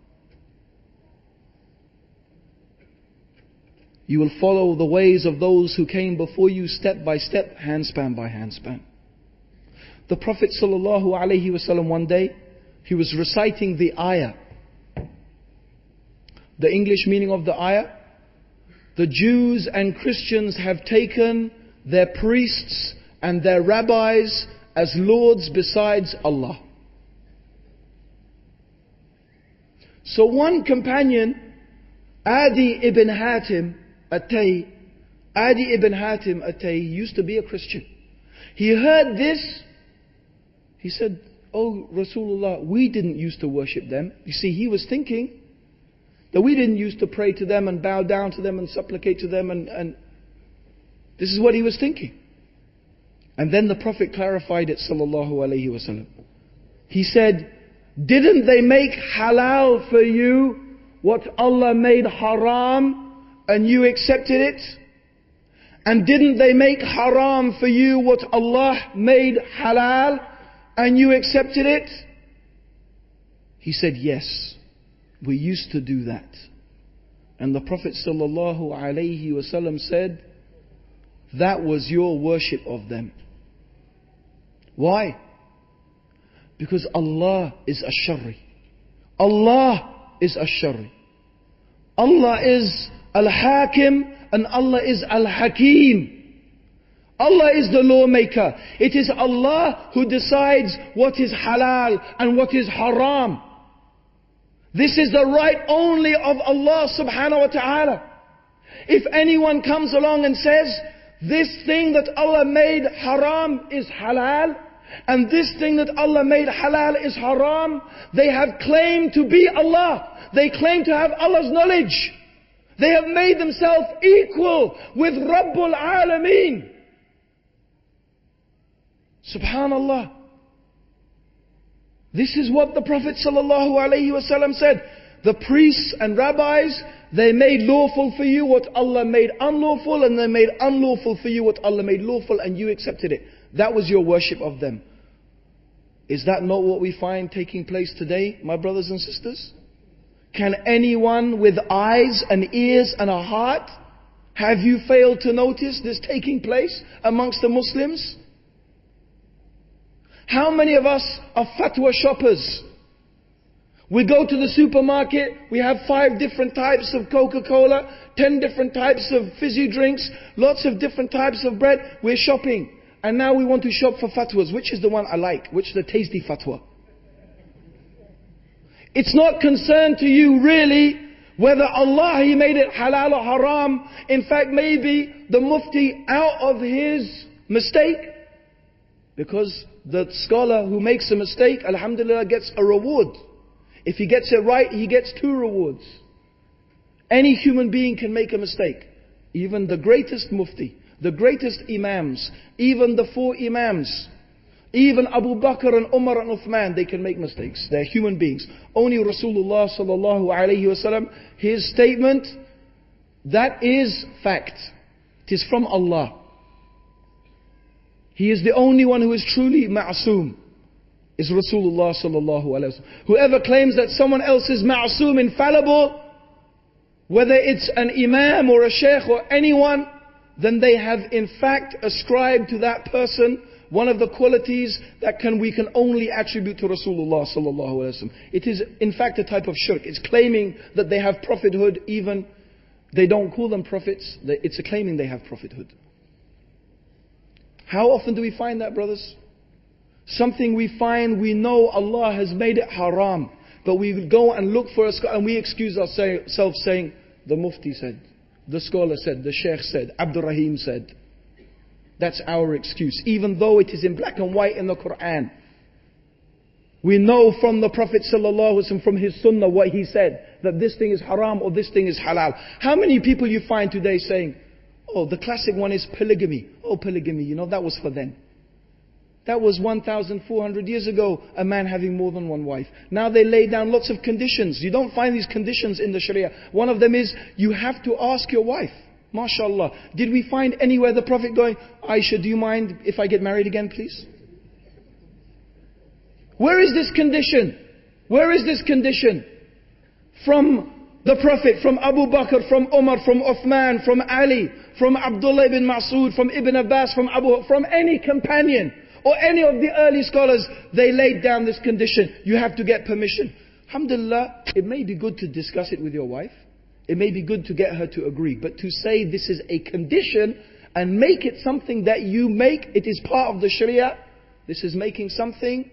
[SPEAKER 1] You will follow the ways of those who came before you step by step, handspan by handspan. The Prophet sallallahu alaihi wasallam one day, he was reciting the ayah. The English meaning of the ayah. The Jews and Christians have taken their priests and their rabbis as lords besides Allah. So one companion, Adi ibn Hatim At-Tay, Adi ibn Hatim At-Tay used to be a Christian. He heard this. He said, oh Rasulullah, we didn't used to worship them. You see, he was thinking that we didn't used to pray to them and bow down to them and supplicate to them, and, and this is what he was thinking. And then the Prophet clarified it, sallallahu alaihi wasallam. He said, didn't they make halal for you what Allah made haram and you accepted it? And didn't they make haram for you what Allah made halal and you accepted it? He said, yes, we used to do that. And the Prophet sallallahu alaihi wasallam said, that was your worship of them. Why? Because Allah is Ash-Shari. Allah is Ash-Shari. Allah is Al-Hakim and Allah is Al-Hakim. Allah is the lawmaker. It is Allah who decides what is halal and what is haram. This is the right only of Allah subhanahu wa ta'ala. If anyone comes along and says, this thing that Allah made haram is halal, and this thing that Allah made halal is haram, they have claimed to be Allah. They claim to have Allah's knowledge. They have made themselves equal with Rabbul Alameen. Subhanallah. This is what the Prophet sallallahu alaihi wasallam said. The priests and rabbis, they made lawful for you what Allah made unlawful, and they made unlawful for you what Allah made lawful, and you accepted it. That was your worship of them. Is that not what we find taking place today, my brothers and sisters? Can anyone with eyes and ears and a heart, have you failed to notice this taking place amongst the Muslims? How many of us are fatwa shoppers? We go to the supermarket, we have five different types of Coca-Cola, ten different types of fizzy drinks, lots of different types of bread. We're shopping. And now we want to shop for fatwas. Which is the one I like? Which is the tasty fatwa? It's not concerned to you really whether Allah, He made it halal or haram. In fact, maybe the mufti out of his mistake, because the scholar who makes a mistake, alhamdulillah, gets a reward. If he gets it right, he gets two rewards. Any human being can make a mistake. Even the greatest mufti, the greatest imams, even the four imams, even Abu Bakr and Umar and Uthman, they can make mistakes. They're human beings. Only Rasulullah sallallahu alayhi wasallam, his statement, that is fact. It is from Allah. He is the only one who is truly ma'asum, is Rasulullah sallallahu alayhi wasallam. Whoever claims that someone else is ma'asum, infallible, whether it's an imam or a sheikh or anyone, then they have in fact ascribed to that person one of the qualities that can we can only attribute to Rasulullah sallallahu alaihi wasallam. It is in fact a type of shirk. It's claiming that they have prophethood, even they don't call them prophets. It's a claiming they have prophethood. How often do we find that, brothers? Something we find, we know Allah has made it haram, but we go and look for a scholar and we excuse ourselves saying, the mufti said, the scholar said, the sheikh said, Abdul Rahim said. That's our excuse, even though it is in black and white in the Quran. We know from the Prophet sallallahu alaihi wasallam, from his sunnah, what he said. that this thing is haram or this thing is halal. How many people you find today saying, oh, the classic one is polygamy. Oh, polygamy, you know, that was for them. That was one thousand four hundred years ago, a man having more than one wife. Now they lay down lots of conditions. You don't find these conditions in the Sharia. One of them is, you have to ask your wife. MashaAllah. Did we find anywhere the Prophet going, Aisha, do you mind if I get married again, please? Where is this condition? Where is this condition? From the Prophet, from Abu Bakr, from Umar, from Uthman, from Ali, from Abdullah ibn Mas'ud, from Ibn Abbas, from Abu, from any companion or any of the early scholars, they laid down this condition. You have to get permission. Alhamdulillah, it may be good to discuss it with your wife. It may be good to get her to agree. But to say this is a condition and make it something that you make, it is part of the Sharia. This is making something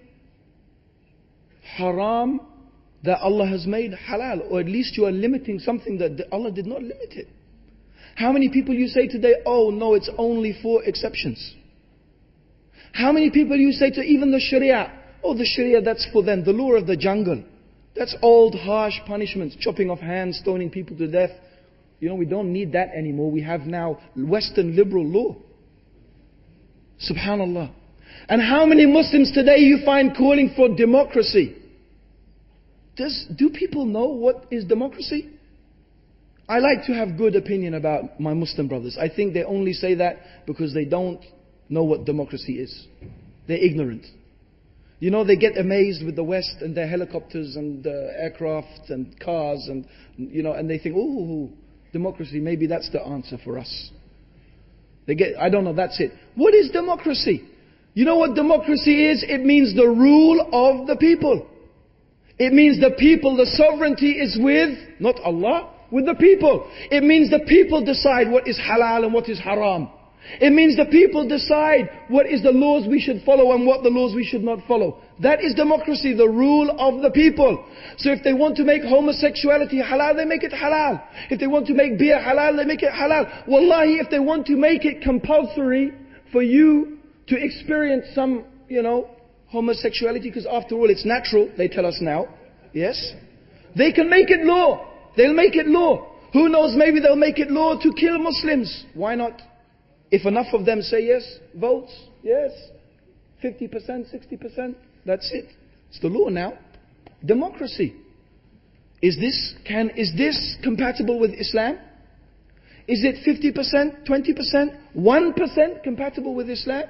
[SPEAKER 1] haram that Allah has made halal. Or at least you are limiting something that Allah did not limit it. How many people you say today, oh no, it's only for exceptions? How many people you say to even the Sharia, oh the Sharia that's for them, the law of the jungle. That's old harsh punishments, chopping off hands, stoning people to death. You know, we don't need that anymore. We have now Western liberal law. Subhanallah. And how many Muslims today you find calling for democracy? Does, do people know what is democracy? I like to have good opinion about my Muslim brothers. I think they only say that because they don't know what democracy is. They're ignorant. You know, they get amazed with the West and their helicopters and uh, aircraft and cars and, you know, and they think, oh, democracy, maybe that's the answer for us. They get, I don't know, that's it. What is democracy? You know what democracy is? It means the rule of the people. It means the people, the sovereignty is with, not Allah, with the people. It means the people decide what is halal and what is haram. It means the people decide what is the laws we should follow and what the laws we should not follow. That is democracy, the rule of the people. So if they want to make homosexuality halal, they make it halal. If they want to make beer halal, they make it halal. Wallahi, if they want to make it compulsory for you to experience some, you know, homosexuality, because after all it's natural, they tell us now. Yes? They can make it law. They'll make it law. Who knows, maybe they'll make it law to kill Muslims. Why not? If enough of them say yes, votes, yes, fifty percent, sixty percent, that's it. It's the law now. Democracy. Is this, can, is this compatible with Islam? Is it fifty percent, twenty percent, one percent compatible with Islam?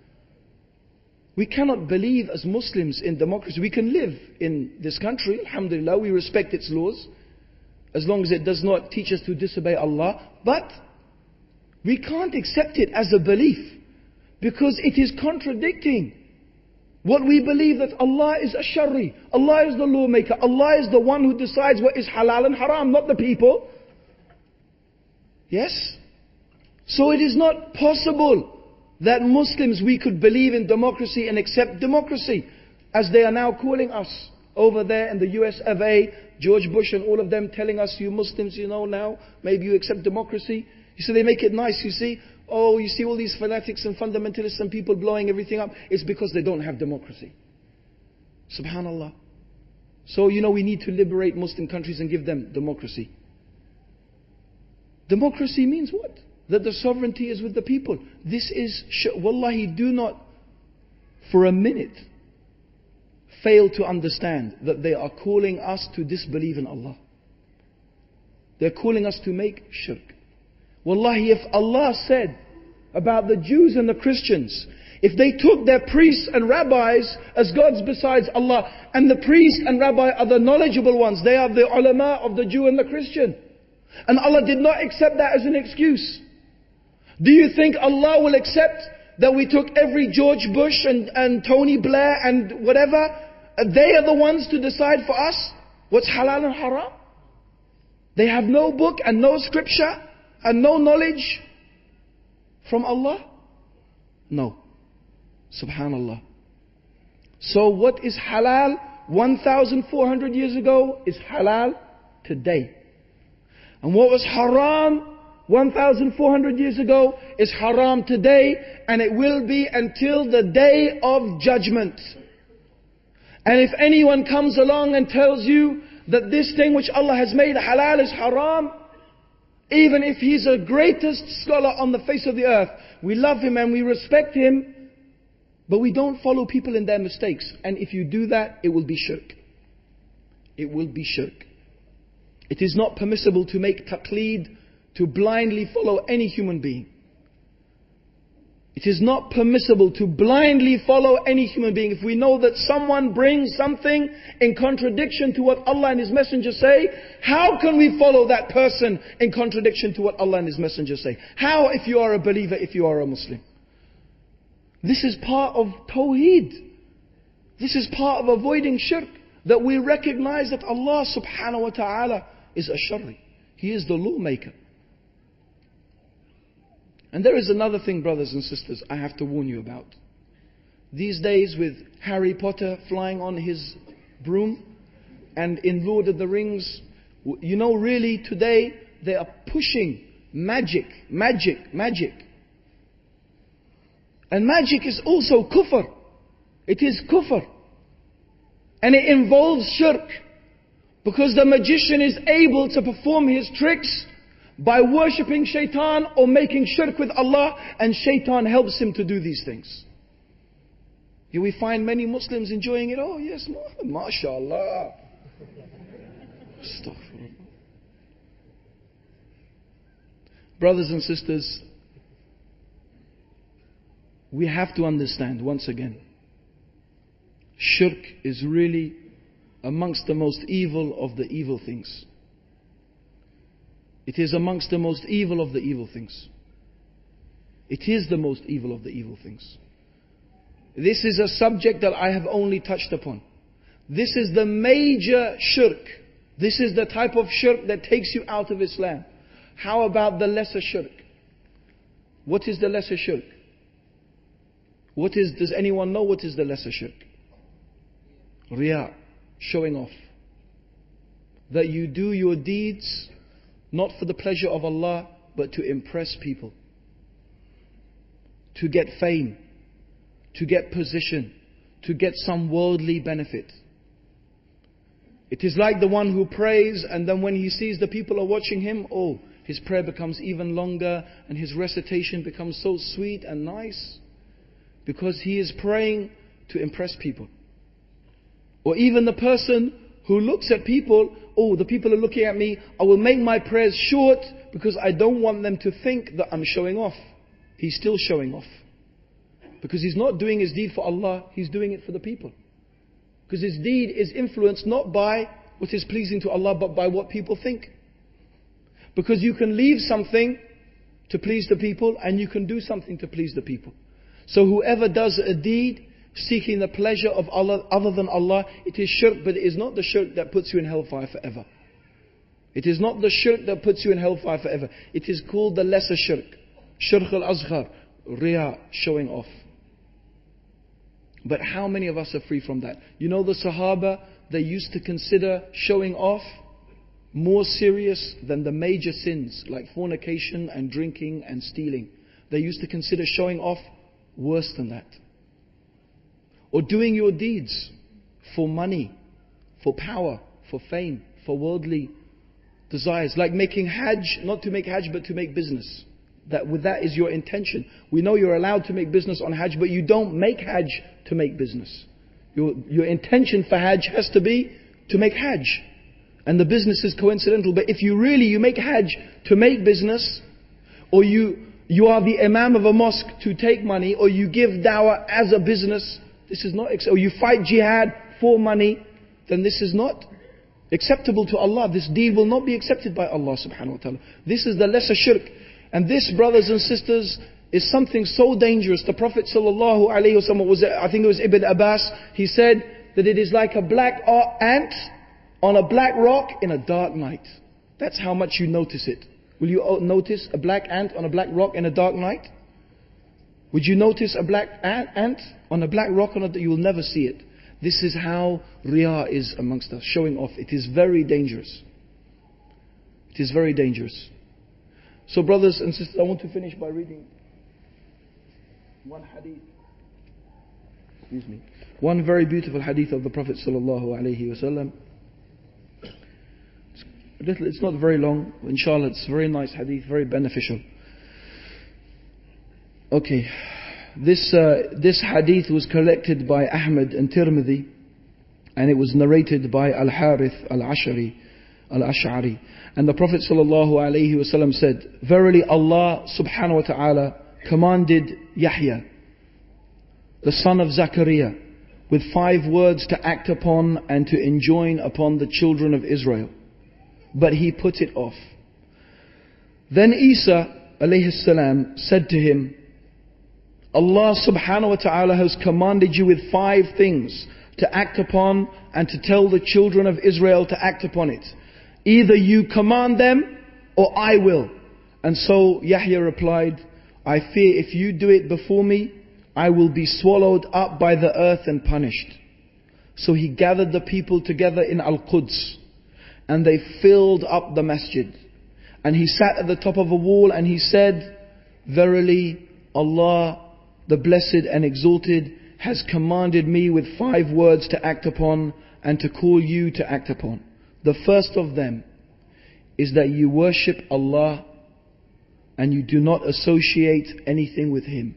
[SPEAKER 1] We cannot believe as Muslims in democracy. We can live in this country, alhamdulillah, we respect its laws, as long as it does not teach us to disobey Allah. But we can't accept it as a belief because it is contradicting what we believe, that Allah is ash-shari, Allah is the lawmaker, Allah is the one who decides what is halal and haram, not the people. Yes? So it is not possible that Muslims, we could believe in democracy and accept democracy as they are now calling us over there in the U S of A, George Bush and all of them telling us, you Muslims, you know now, maybe you accept democracy. You see, they make it nice, you see. Oh, you see all these fanatics and fundamentalists and people blowing everything up. It's because they don't have democracy. Subhanallah. So, you know, we need to liberate Muslim countries and give them democracy. Democracy means what? That the sovereignty is with the people. This is, wallahi, do not for a minute fail to understand that they are calling us to disbelieve in Allah. They're calling us to make shirk. Wallahi, if Allah said about the Jews and the Christians, if they took their priests and rabbis as gods besides Allah, and the priest and rabbi are the knowledgeable ones, they are the ulama of the Jew and the Christian, and Allah did not accept that as an excuse, do you think Allah will accept that we took every George Bush and, and Tony Blair and whatever, they are the ones to decide for us what's halal and haram? They have no book and no scripture and no knowledge from Allah? No. Subhanallah. So what is halal one thousand four hundred years ago is halal today. And what was haram one thousand four hundred years ago is haram today, and it will be until the day of judgment. And if anyone comes along and tells you that this thing which Allah has made halal is haram, even if he's the greatest scholar on the face of the earth, we love him and we respect him, but we don't follow people in their mistakes. And if you do that, it will be shirk. It will be shirk. It is not permissible to make taqleed, to blindly follow any human being. It is not permissible to blindly follow any human being. If we know that someone brings something in contradiction to what Allah and His Messenger say, how can we follow that person in contradiction to what Allah and His Messenger say? How, if you are a believer, if you are a Muslim? This is part of Tawheed. This is part of avoiding shirk. That we recognize that Allah subhanahu wa ta'ala is a shari. He is the lawmaker. And there is another thing, brothers and sisters, I have to warn you about. These days with Harry Potter flying on his broom, and in Lord of the Rings, you know, really today they are pushing magic, magic, magic. And magic is also kufr. It is kufr. And it involves shirk. Because the magician is able to perform his tricks by worshipping shaitan or making shirk with Allah, and shaitan helps him to do these things. Here we find many Muslims enjoying it. Oh yes, mashallah. Astaghfirullah. Brothers and sisters, we have to understand once again, shirk is really amongst the most evil of the evil things. It is amongst the most evil of the evil things. It is the most evil of the evil things. This is a subject that I have only touched upon. This is the major shirk. This is the type of shirk that takes you out of Islam. How about the lesser shirk? What is the lesser shirk? What is, does anyone know what is the lesser shirk? Riya, showing off. That you do your deeds not for the pleasure of Allah, but to impress people. To get fame. To get position. To get some worldly benefit. It is like the one who prays, and then when he sees the people are watching him, oh, his prayer becomes even longer, and his recitation becomes so sweet and nice. Because he is praying to impress people. Or even the person who looks at people, oh, the people are looking at me, I will make my prayers short because I don't want them to think that I'm showing off. He's still showing off. Because he's not doing his deed for Allah, he's doing it for the people. Because his deed is influenced not by what is pleasing to Allah, but by what people think. Because you can leave something to please the people, and you can do something to please the people. So whoever does a deed seeking the pleasure of Allah other than Allah, it is shirk, but it is not the shirk that puts you in hellfire forever. It is not the shirk that puts you in hellfire forever. It is called the lesser shirk. Shirk al-azghar, riya, showing off. But how many of us are free from that? You know the Sahaba, they used to consider showing off more serious than the major sins like fornication and drinking and stealing. They used to consider showing off worse than that. Or doing your deeds for money, for power, for fame, for worldly desires. Like making hajj, not to make hajj but to make business. That with that is your intention. We know you're allowed to make business on hajj, but you don't make hajj to make business. Your, your intention for hajj has to be to make hajj. And the business is coincidental. But if you really, you make hajj to make business, or you, you are the imam of a mosque to take money, or you give dawah as a business, this is not, or you fight jihad for money, then this is not acceptable to Allah. This deed will not be accepted by Allah subhanahu wa ta'ala. This is the lesser shirk. And this, brothers and sisters, is something so dangerous. The Prophet sallallahu alaihi wasallam was, I think it was Ibn Abbas, he said that it is like a black ant on a black rock in a dark night. That's how much you notice it. Will you notice a black ant on a black rock in a dark night? Would you notice a black ant on a black rock? On a, you will never see it. This is how riya is amongst us, showing off. It is very dangerous. It is very dangerous. So brothers and sisters, I want to finish by reading one hadith. Excuse me. One very beautiful hadith of the Prophet sallallahu alaihi wasallam. little, it's not very long. Inshallah, it's a very nice hadith, very beneficial. Okay. This, uh, this hadith was collected by Ahmad and Tirmidhi, and it was narrated by Al-Harith Al-Ash'ari, Al-Ash'ari. And the Prophet sallallahu alaihi wasallam said, verily Allah subhanahu wa ta'ala commanded Yahya, the son of Zakaria, with five words to act upon and to enjoin upon the children of Israel. But he put it off. Then Isa alayhi salam said to him, Allah subhanahu wa ta'ala has commanded you with five things to act upon and to tell the children of Israel to act upon it. Either you command them or I will. And so Yahya replied, I fear if you do it before me, I will be swallowed up by the earth and punished. So he gathered the people together in Al-Quds, and they filled up the masjid. And he sat at the top of a wall and he said, verily Allah, the Blessed and Exalted, has commanded me with five words to act upon and to call you to act upon. The first of them is that you worship Allah and you do not associate anything with Him.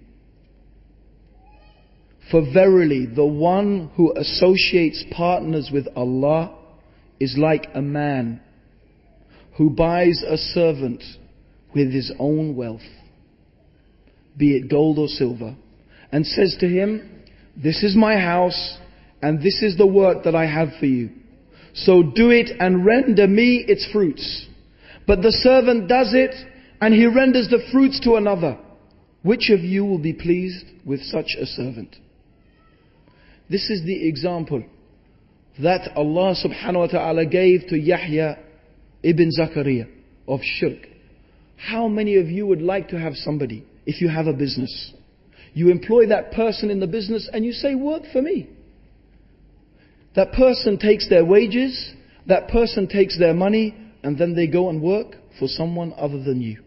[SPEAKER 1] For verily, the one who associates partners with Allah is like a man who buys a servant with his own wealth, be it gold or silver, and says to him, this is my house and this is the work that I have for you. So do it and render me its fruits. But the servant does it and he renders the fruits to another. Which of you will be pleased with such a servant? This is the example that Allah subhanahu wa ta'ala gave to Yahya ibn Zakaria of shirk. How many of you would like to have somebody, if you have a business, you employ that person in the business and you say, work for me. That person takes their wages, that person takes their money, and then they go and work for someone other than you.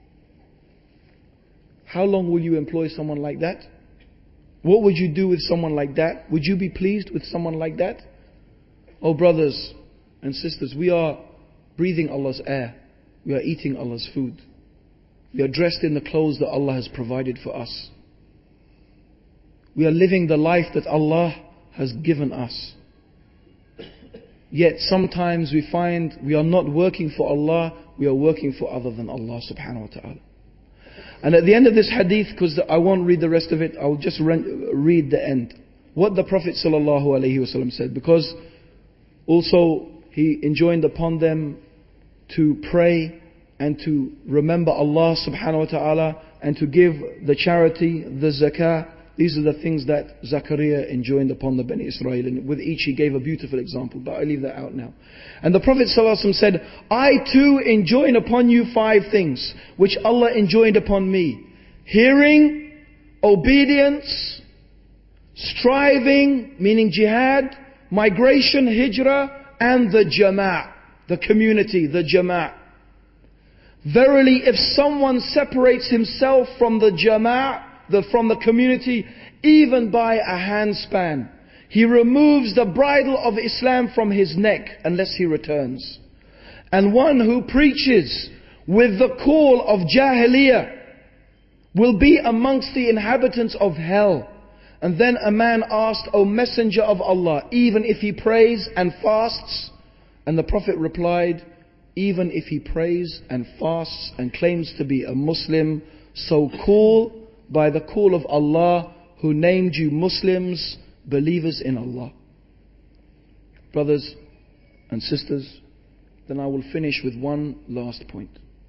[SPEAKER 1] How long will you employ someone like that? What would you do with someone like that? Would you be pleased with someone like that? Oh brothers and sisters, we are breathing Allah's air. We are eating Allah's food. We are dressed in the clothes that Allah has provided for us. We are living the life that Allah has given us. Yet sometimes we find we are not working for Allah, we are working for other than Allah subhanahu wa ta'ala. And at the end of this hadith, because I won't read the rest of it, I'll just read the end. What the Prophet sallallahu alaihi wasallam said. Because also he enjoined upon them to pray and to remember Allah subhanahu wa ta'ala and to give the charity, the zakah. These are the things that Zakaria enjoined upon the Bani Israel. And with each he gave a beautiful example, but I leave that out now. And the Prophet ﷺ said, I too enjoin upon you five things, which Allah enjoined upon me. Hearing, obedience, striving, meaning jihad, migration, hijrah, and the jama'ah, the community, the jama'ah. Verily, if someone separates himself from the jama'ah, The, from the community, even by a handspan, he removes the bridle of Islam from his neck unless he returns. And one who preaches with the call of Jahiliyyah will be amongst the inhabitants of hell. And then a man asked, O Messenger of Allah, even if he prays and fasts? And the Prophet replied, even if he prays and fasts and claims to be a Muslim, so call by the call of Allah, who named you Muslims, believers in Allah. Brothers and sisters, then I will finish with one last point.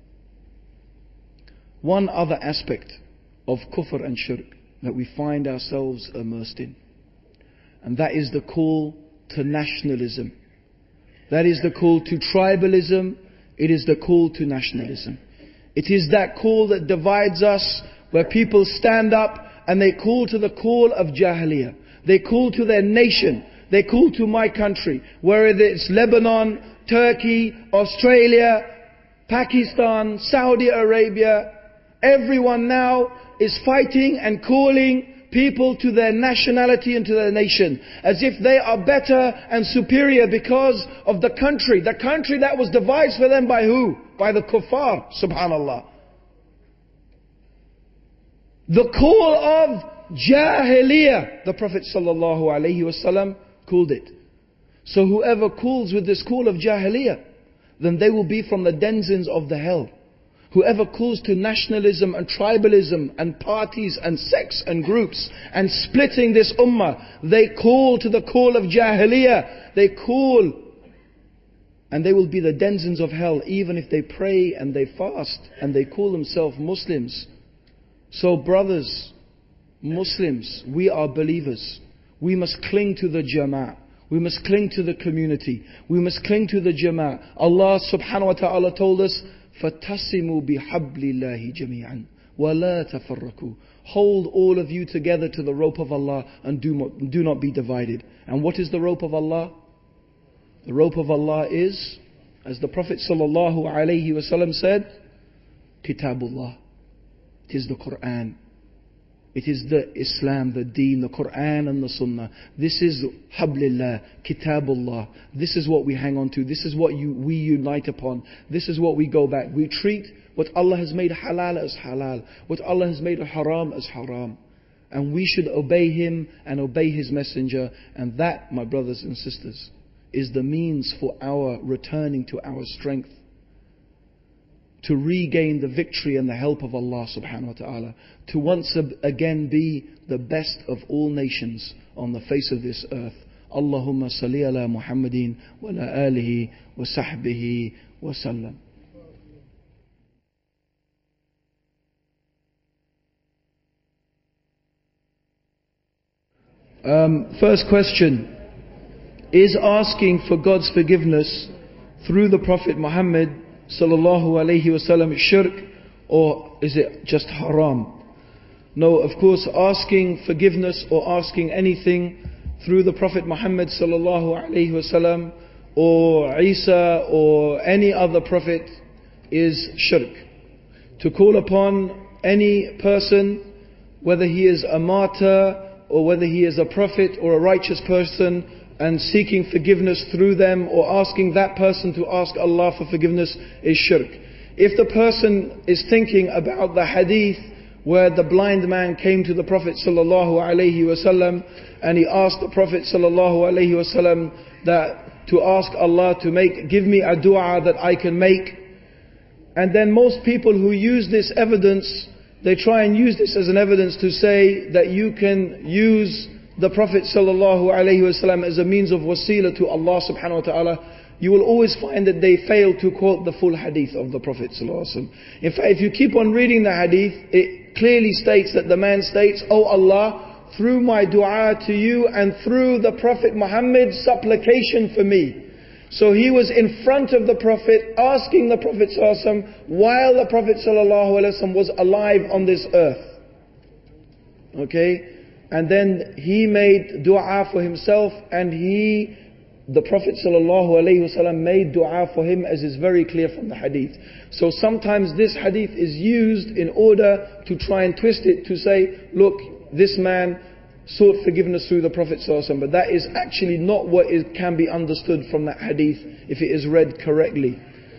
[SPEAKER 1] One other aspect of kufr and shirk that we find ourselves immersed in, and that is the call to nationalism. That is the call to tribalism. It is the call to nationalism. It is that call that divides us, where people stand up and they call to the call of Jahiliyyah. They call to their nation. They call to my country. Whether it's Lebanon, Turkey, Australia, Pakistan, Saudi Arabia. Everyone now is fighting and calling people to their nationality and to their nation, as if they are better and superior because of the country. The country that was devised for them by who? By the kuffar, subhanallah. The call of Jahiliyyah, the Prophet sallallahu alaihi wasallam called it. So whoever calls with this call of Jahiliyyah, then they will be from the denizens of the hell. Whoever calls to nationalism and tribalism and parties and sects and groups and splitting this ummah, they call to the call of Jahiliyyah. They call, and they will be the denizens of hell, even if they pray and they fast and they call themselves Muslims. So brothers, Muslims, we are believers. We must cling to the Jama'ah. We must cling to the community. We must cling to the Jama'ah. Allah subhanahu wa ta'ala told us, فَتَّصِمُوا بِحَبْلِ اللَّهِ جَمِيعًا وَلَا تَفَرَّقُوا. Hold all of you together to the rope of Allah and do not, do not be divided. And what is the rope of Allah? The rope of Allah is, as the Prophet sallallahu alaihi wasallam said, Kitabullah. It is the Quran. It is the Islam, the Deen, the Quran and the Sunnah. This is Hablillah, Kitabullah. This is what we hang on to. This is what you, we unite upon. This is what we go back. We treat what Allah has made halal as halal. What Allah has made haram as haram. And we should obey Him and obey His Messenger. And that, my brothers and sisters, is the means for our returning to our strength, to regain the victory and the help of Allah subhanahu wa ta'ala, to once again be the best of all nations on the face of this earth. Allahumma salli ala Muhammadin wa ala alihi wa sahbihi wa sallam. Um, first question, is asking for God's forgiveness through the Prophet Muhammad sallallahu alayhi wasallam shirk, or is it just haram? No, of course, asking forgiveness or asking anything through the Prophet Muhammad sallallahu alayhi wasallam or Isa or any other prophet is shirk. To call upon any person, whether he is a martyr or whether he is a prophet or a righteous person, and seeking forgiveness through them or asking that person to ask Allah for forgiveness, is shirk. If the person is thinking about the hadith where the blind man came to the Prophet sallallahu alaihi wasallam and he asked the Prophet sallallahu alaihi wasallam that to ask Allah to make, give me a dua that I can make. And then most people who use this evidence, they try and use this as an evidence to say that you can use the Prophet sallallahu alaihi wasallam as a means of wasila to Allah subhanahu wa ta'ala. You will always find that they fail to quote the full hadith of the Prophet sallallahu alaihi wasallam. In fact, if you keep on reading the hadith, it clearly states that the man states, "Oh Allah, through my dua to you and through the Prophet Muhammad's supplication for me." So he was in front of the Prophet, asking the Prophet sallallahu alaihi wasallam while the Prophet sallallahu alaihi wasallam was alive on this earth. Okay? And then he made dua for himself, and he, the Prophet sallallahu alaihi wasallam, made dua for him, as is very clear from the hadith. So sometimes this hadith is used in order to try and twist it to say, look, this man sought forgiveness through the Prophet sallallahu alaihi wasallam. But that is actually not what is, can be understood from that hadith if it is read correctly.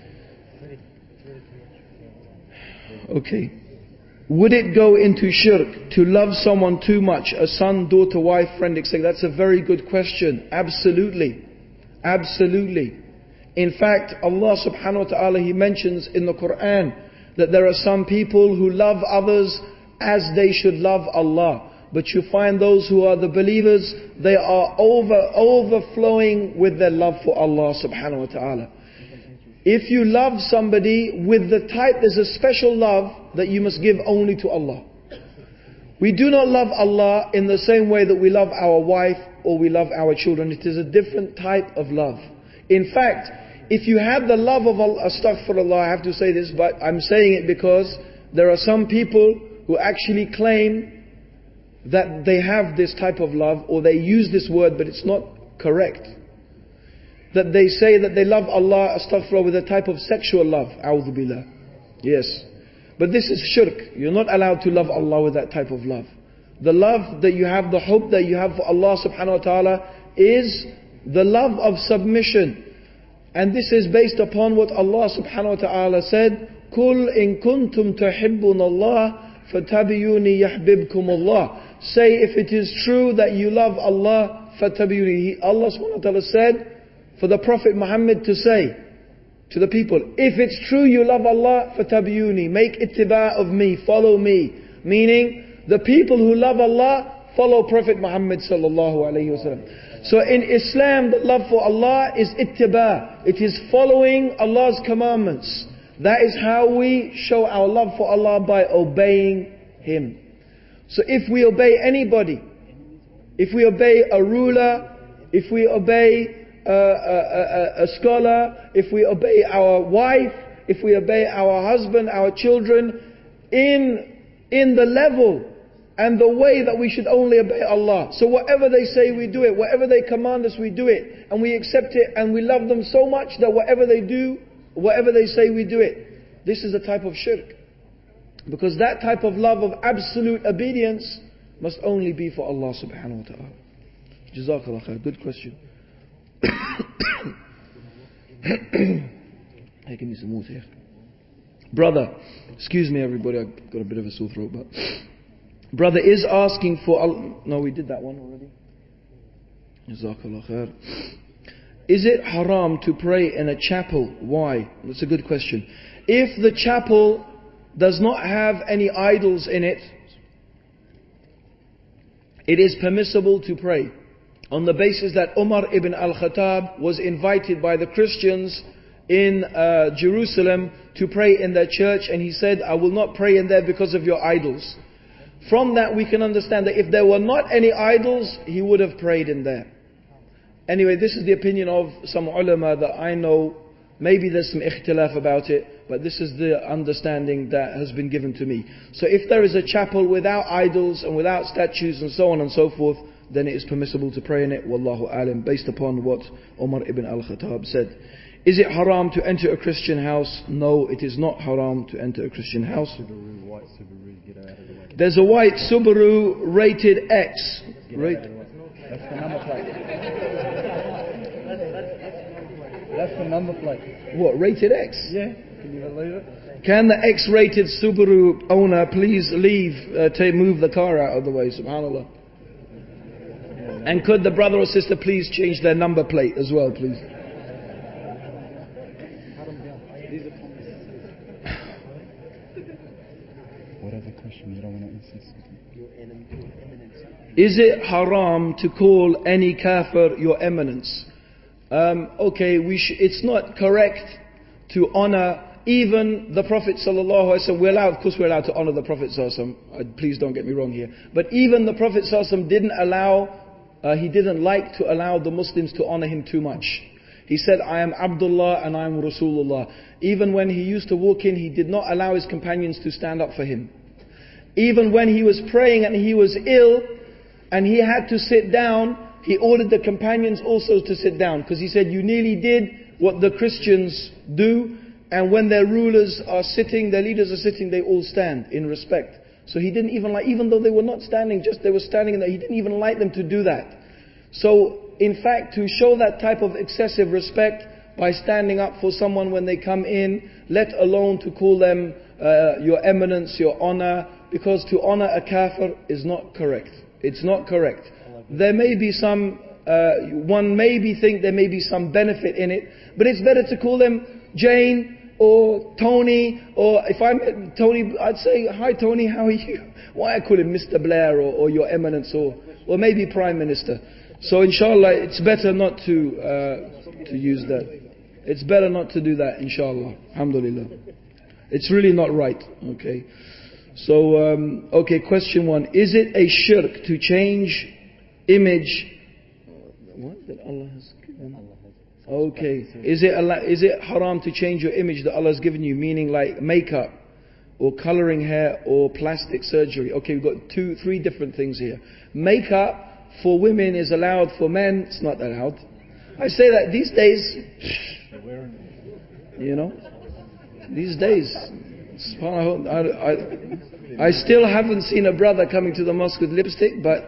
[SPEAKER 1] Okay. Would it go into shirk to love someone too much, a son, daughter, wife, friend, et cetera? That's a very good question. Absolutely. Absolutely. In fact, Allah subhanahu wa ta'ala, He mentions in the Quran that there are some people who love others as they should love Allah. But you find those who are the believers, they are over, overflowing with their love for Allah subhanahu wa ta'ala. If you love somebody with the type, there's a special love that you must give only to Allah. We do not love Allah in the same way that we love our wife or we love our children. It is a different type of love. In fact, if you have the love of Allah, astaghfirullah, I have to say this, but I'm saying it because there are some people who actually claim that they have this type of love, or they use this word, but it's not correct. That they say that they love Allah, astaghfirullah, with a type of sexual love. A'udhu billah. Yes. But this is shirk. You're not allowed to love Allah with that type of love. The love that you have, the hope that you have for Allah subhanahu wa ta'ala is the love of submission. And this is based upon what Allah subhanahu wa ta'ala said, قُلْ إِن كُنْتُمْ تُحِبُّونَ اللَّهَ فَاتَّبِعُونِي يَحْبِبْكُمُ اللَّهُ. Say, if it is true that you love Allah, فَاتَّبِعُونِي. Allah subhanahu wa ta'ala said for the Prophet Muhammad to say to the people, if it's true you love Allah, فَاتَّبِعُونِي. Make ittiba of me, follow me. Meaning, the people who love Allah, follow Prophet Muhammad sallallahu alayhi wa sallam. So in Islam, the love for Allah is ittiba. It is following Allah's commandments. That is how we show our love for Allah, by obeying Him. So if we obey anybody, if we obey a ruler, if we obey a, a, a, a scholar, if we obey our wife, if we obey our husband, our children, in, in the level and the way that we should only obey Allah. So whatever they say, we do it. Whatever they command us, we do it. And we accept it, and we love them so much that whatever they do, whatever they say, we do it. This is a type of shirk. Because that type of love of absolute obedience must only be for Allah subhanahu wa ta'ala. Jazakallah khair. Good question. Hey, give me some water here. Brother, excuse me everybody, I've got a bit of a sore throat, but brother is asking for al- no, we did that one already. Jazakallah khair. Is it haram to pray in a chapel? Why? That's a good question. If the chapel does not have any idols in it, it is permissible to pray, on the basis that Umar ibn al-Khattab was invited by the Christians in uh, Jerusalem to pray in their church, and he said, I will not pray in there because of your idols. From that we can understand that if there were not any idols, he would have prayed in there. Anyway, this is the opinion of some ulama that I know. Maybe there's some ikhtilaf about it, but this is the understanding that has been given to me. So if there is a chapel without idols and without statues and so on and so forth, then it is permissible to pray in it, wallahu alim, based upon what Umar ibn al-Khattab said. Is it haram to enter a Christian house? No, it is not haram to enter a Christian house. There's a white Subaru rated X. Rate.
[SPEAKER 2] That's the number plate. That's the number plate.
[SPEAKER 1] What, rated X?
[SPEAKER 2] Yeah, can you believe it?
[SPEAKER 1] Can the X-rated Subaru owner please leave, uh, to move the car out of the way, subhanAllah. And could the brother or sister please change their number plate as well, please?
[SPEAKER 2] What other question? You don't want to insist.
[SPEAKER 1] Is it haram to call any kafir your eminence? Um, okay, we sh- it's not correct to honor even the Prophet sallallahu alaihi wasallam. We're allowed, of course, we're allowed to honor the Prophet sallallahu alaihi wasallam. Uh, please don't get me wrong here. But even the Prophet sallallahu alaihi wasallam didn't allow. Uh, he didn't like to allow the Muslims to honor him too much. He said, I am Abdullah and I am Rasulullah. Even when he used to walk in, he did not allow his companions to stand up for him. Even when he was praying and he was ill and he had to sit down, he ordered the companions also to sit down. Because he said, you nearly did what the Christians do. And when their rulers are sitting, their leaders are sitting, they all stand in respect. So he didn't even like, even though they were not standing, just they were standing there, he didn't even like them to do that. So, in fact, to show that type of excessive respect by standing up for someone when they come in, let alone to call them uh, your eminence, your honor, because to honor a kafir is not correct. It's not correct. There may be some, uh, one maybe think there may be some benefit in it, but it's better to call them Jane, or Tony, or if I met Tony, I'd say, hi Tony, how are you? Why I call him Mister Blair, or, or your eminence, or, or maybe Prime Minister. So inshallah, it's better not to uh, to use that. It's better not to do that, inshallah. Alhamdulillah. It's really not right, okay? So, um, okay, question one. Is it a shirk to change image? What that Allah has given? Okay. Is it is it haram to change your image that Allah has given you? Meaning like makeup, or colouring hair, or plastic surgery. Okay, we've got two, three different things here. Makeup for women is allowed, for men it's not allowed. I say that these days, you know, these days, Subhanallah, I, I, I still haven't seen a brother coming to the mosque with lipstick, but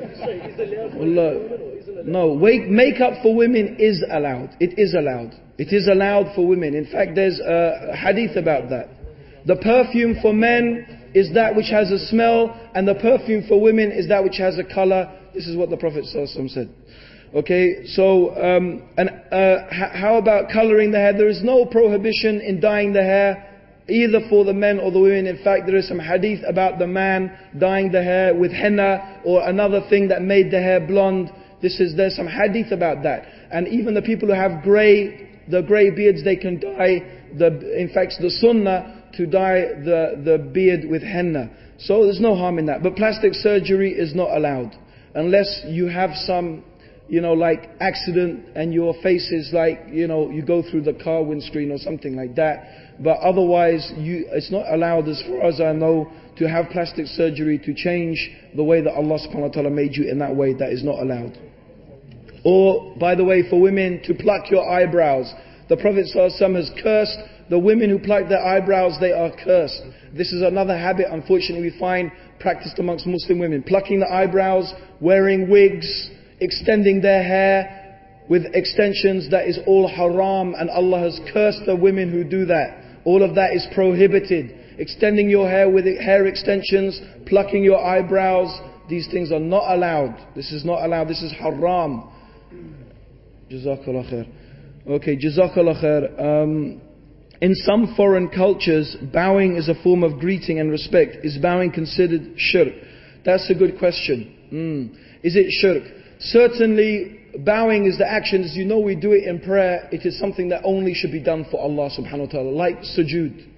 [SPEAKER 1] Allah, no, wake, makeup for women is allowed. It is allowed. It is allowed for women. In fact, there's a hadith about that. The perfume for men is that which has a smell, and the perfume for women is that which has a color. This is what the Prophet ﷺ said. Okay, so, um, and uh, how about coloring the hair? There is no prohibition in dyeing the hair, either for the men or the women. In fact, there is some hadith about the man dyeing the hair with henna or another thing that made the hair blonde. This is, there's some hadith about that. And even the people who have grey, the grey beards, they can dye the, in fact, the sunnah to dye the, the beard with henna. So there's no harm in that. But plastic surgery is not allowed. Unless you have some, you know, like accident and your face is like, you know, you go through the car windscreen or something like that. But otherwise, you, it's not allowed, as far as I know, to have plastic surgery to change the way that Allah subhanahu wa ta'ala made you in that way. That is not allowed. Or, by the way, for women to pluck your eyebrows. The Prophet ﷺ has cursed the women who pluck their eyebrows. They are cursed. This is another habit, unfortunately, we find practiced amongst Muslim women. Plucking the eyebrows, wearing wigs, extending their hair with extensions. That is all haram, and Allah has cursed the women who do that. All of that is prohibited. Extending your hair with hair extensions, plucking your eyebrows, these things are not allowed. This is not allowed. This is haram. Jazakallah khair. Okay, Jazakallah khair. Um, in some foreign cultures, bowing is a form of greeting and respect. Is bowing considered shirk? That's a good question. Mm. Is it shirk? Certainly, bowing is the action. As you know, we do it in prayer. It is something that only should be done for Allah subhanahu wa ta'ala, like sujood.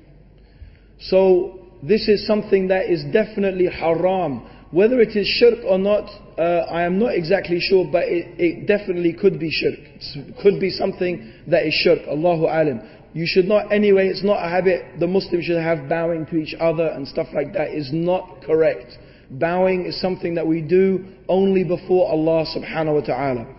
[SPEAKER 1] So, this is something that is definitely haram. Whether it is shirk or not, uh, I am not exactly sure, but it, it definitely could be shirk. It could be something that is shirk. Allahu alim. You should not, anyway, it's not a habit the Muslims should have bowing to each other and stuff like that. Is not correct. Bowing is something that we do only before Allah subhanahu wa ta'ala.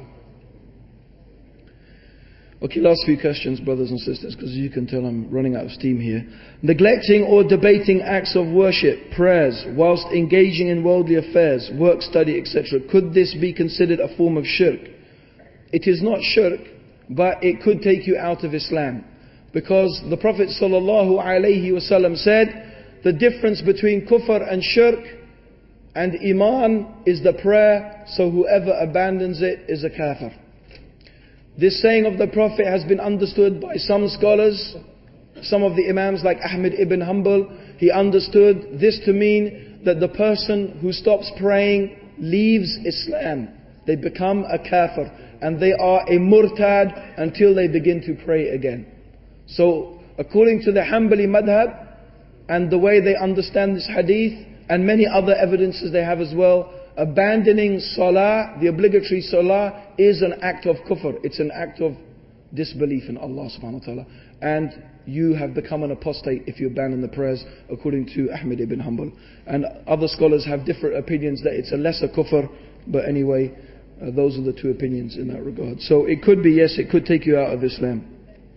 [SPEAKER 1] Okay, last few questions, brothers and sisters, because you can tell I'm running out of steam here. Neglecting or debating acts of worship, prayers, whilst engaging in worldly affairs, work, study, et cetera. Could this be considered a form of shirk? It is not shirk, but it could take you out of Islam. Because the Prophet sallallahu alaihi wasallam said, the difference between kufr and shirk and iman is the prayer, so whoever abandons it is a kafir. This saying of the Prophet has been understood by some scholars, some of the Imams like Ahmad ibn Hanbal. He understood this to mean that the person who stops praying leaves Islam. They become a kafir and they are a murtad until they begin to pray again. So according to the Hanbali madhab and the way they understand this hadith and many other evidences they have as well, abandoning salah, the obligatory salah, is an act of kufr. It's an act of disbelief in Allah subhanahu wa ta'ala. And you have become an apostate if you abandon the prayers, according to Ahmad ibn Hanbal. And other scholars have different opinions that it's a lesser kufr. But anyway, uh, those are the two opinions in that regard. So it could be, yes, it could take you out of Islam.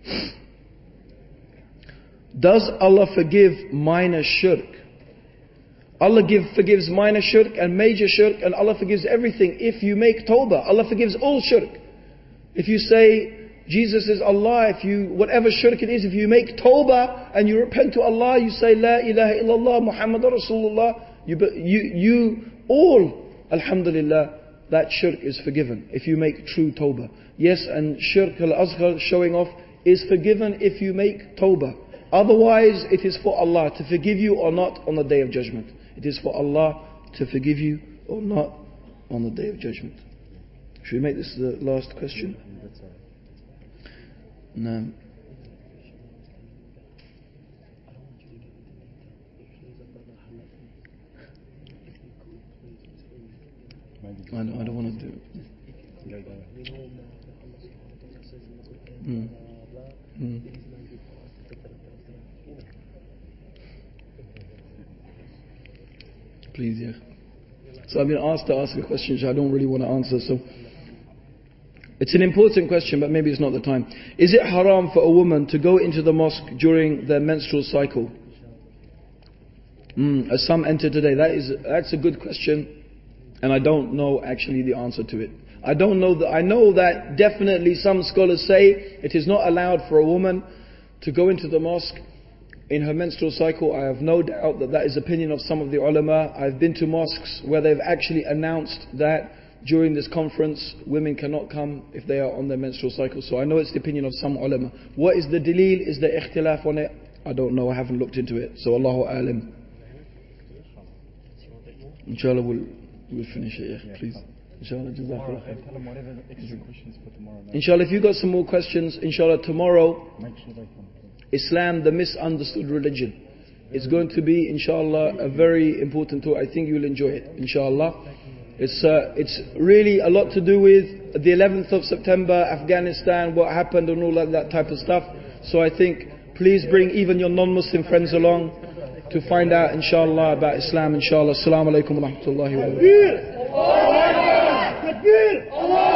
[SPEAKER 1] Does Allah forgive minor shirk? Allah give, forgives minor shirk and major shirk, and Allah forgives everything if you make tawbah. Allah forgives all shirk. If you say Jesus is Allah, if you, whatever shirk it is, if you make tawbah and you repent to Allah, you say La ilaha illallah Muhammad Rasulullah, you, you, you all, alhamdulillah, that shirk is forgiven if you make true tawbah. Yes, and shirk al-azhar, showing off, is forgiven if you make tawbah. Otherwise, it is for Allah to forgive you or not on the Day of Judgment. It is for Allah to forgive you or not on the Day of Judgment. Should we make this the last question? No. I don't, I don't want to do it. Mm. Mm. Please, yeah. So I've been asked to ask a question which I don't really want to answer, so it's an important question, but maybe it's not the time. Is it haram for a woman to go into the mosque during their menstrual cycle? Mm, as some enter today, that is, that's a good question, and I don't know actually the answer to it. I don't know that, I know that definitely some scholars say it is not allowed for a woman to go into the mosque in her menstrual cycle. I have no doubt that that is the opinion of some of the ulama. I've been to mosques where they've actually announced that during this conference women cannot come if they are on their menstrual cycle. So I know it's the opinion of some ulama. What is the dalil? Is there ikhtilaf on it? I don't know, I haven't looked into it. So Allahu a'lam. Inshallah we'll, we'll finish it, yeah, please. Inshallah, jazakallah khair.
[SPEAKER 2] Tell them whatever extra questions for tomorrow night.
[SPEAKER 1] Inshallah, if you've got some more questions, inshallah tomorrow,
[SPEAKER 2] Make sure they come.
[SPEAKER 1] Islam, the misunderstood religion. It's going to be, inshallah, a very important talk. I think you'll enjoy it, inshallah. It's, uh, it's really a lot to do with the eleventh of September, Afghanistan, what happened and all of that type of stuff. So I think, please bring even your non-Muslim friends along to find out, inshallah, about Islam, inshallah. Assalamu alaikum wa rahmatullahi wa barakatuh.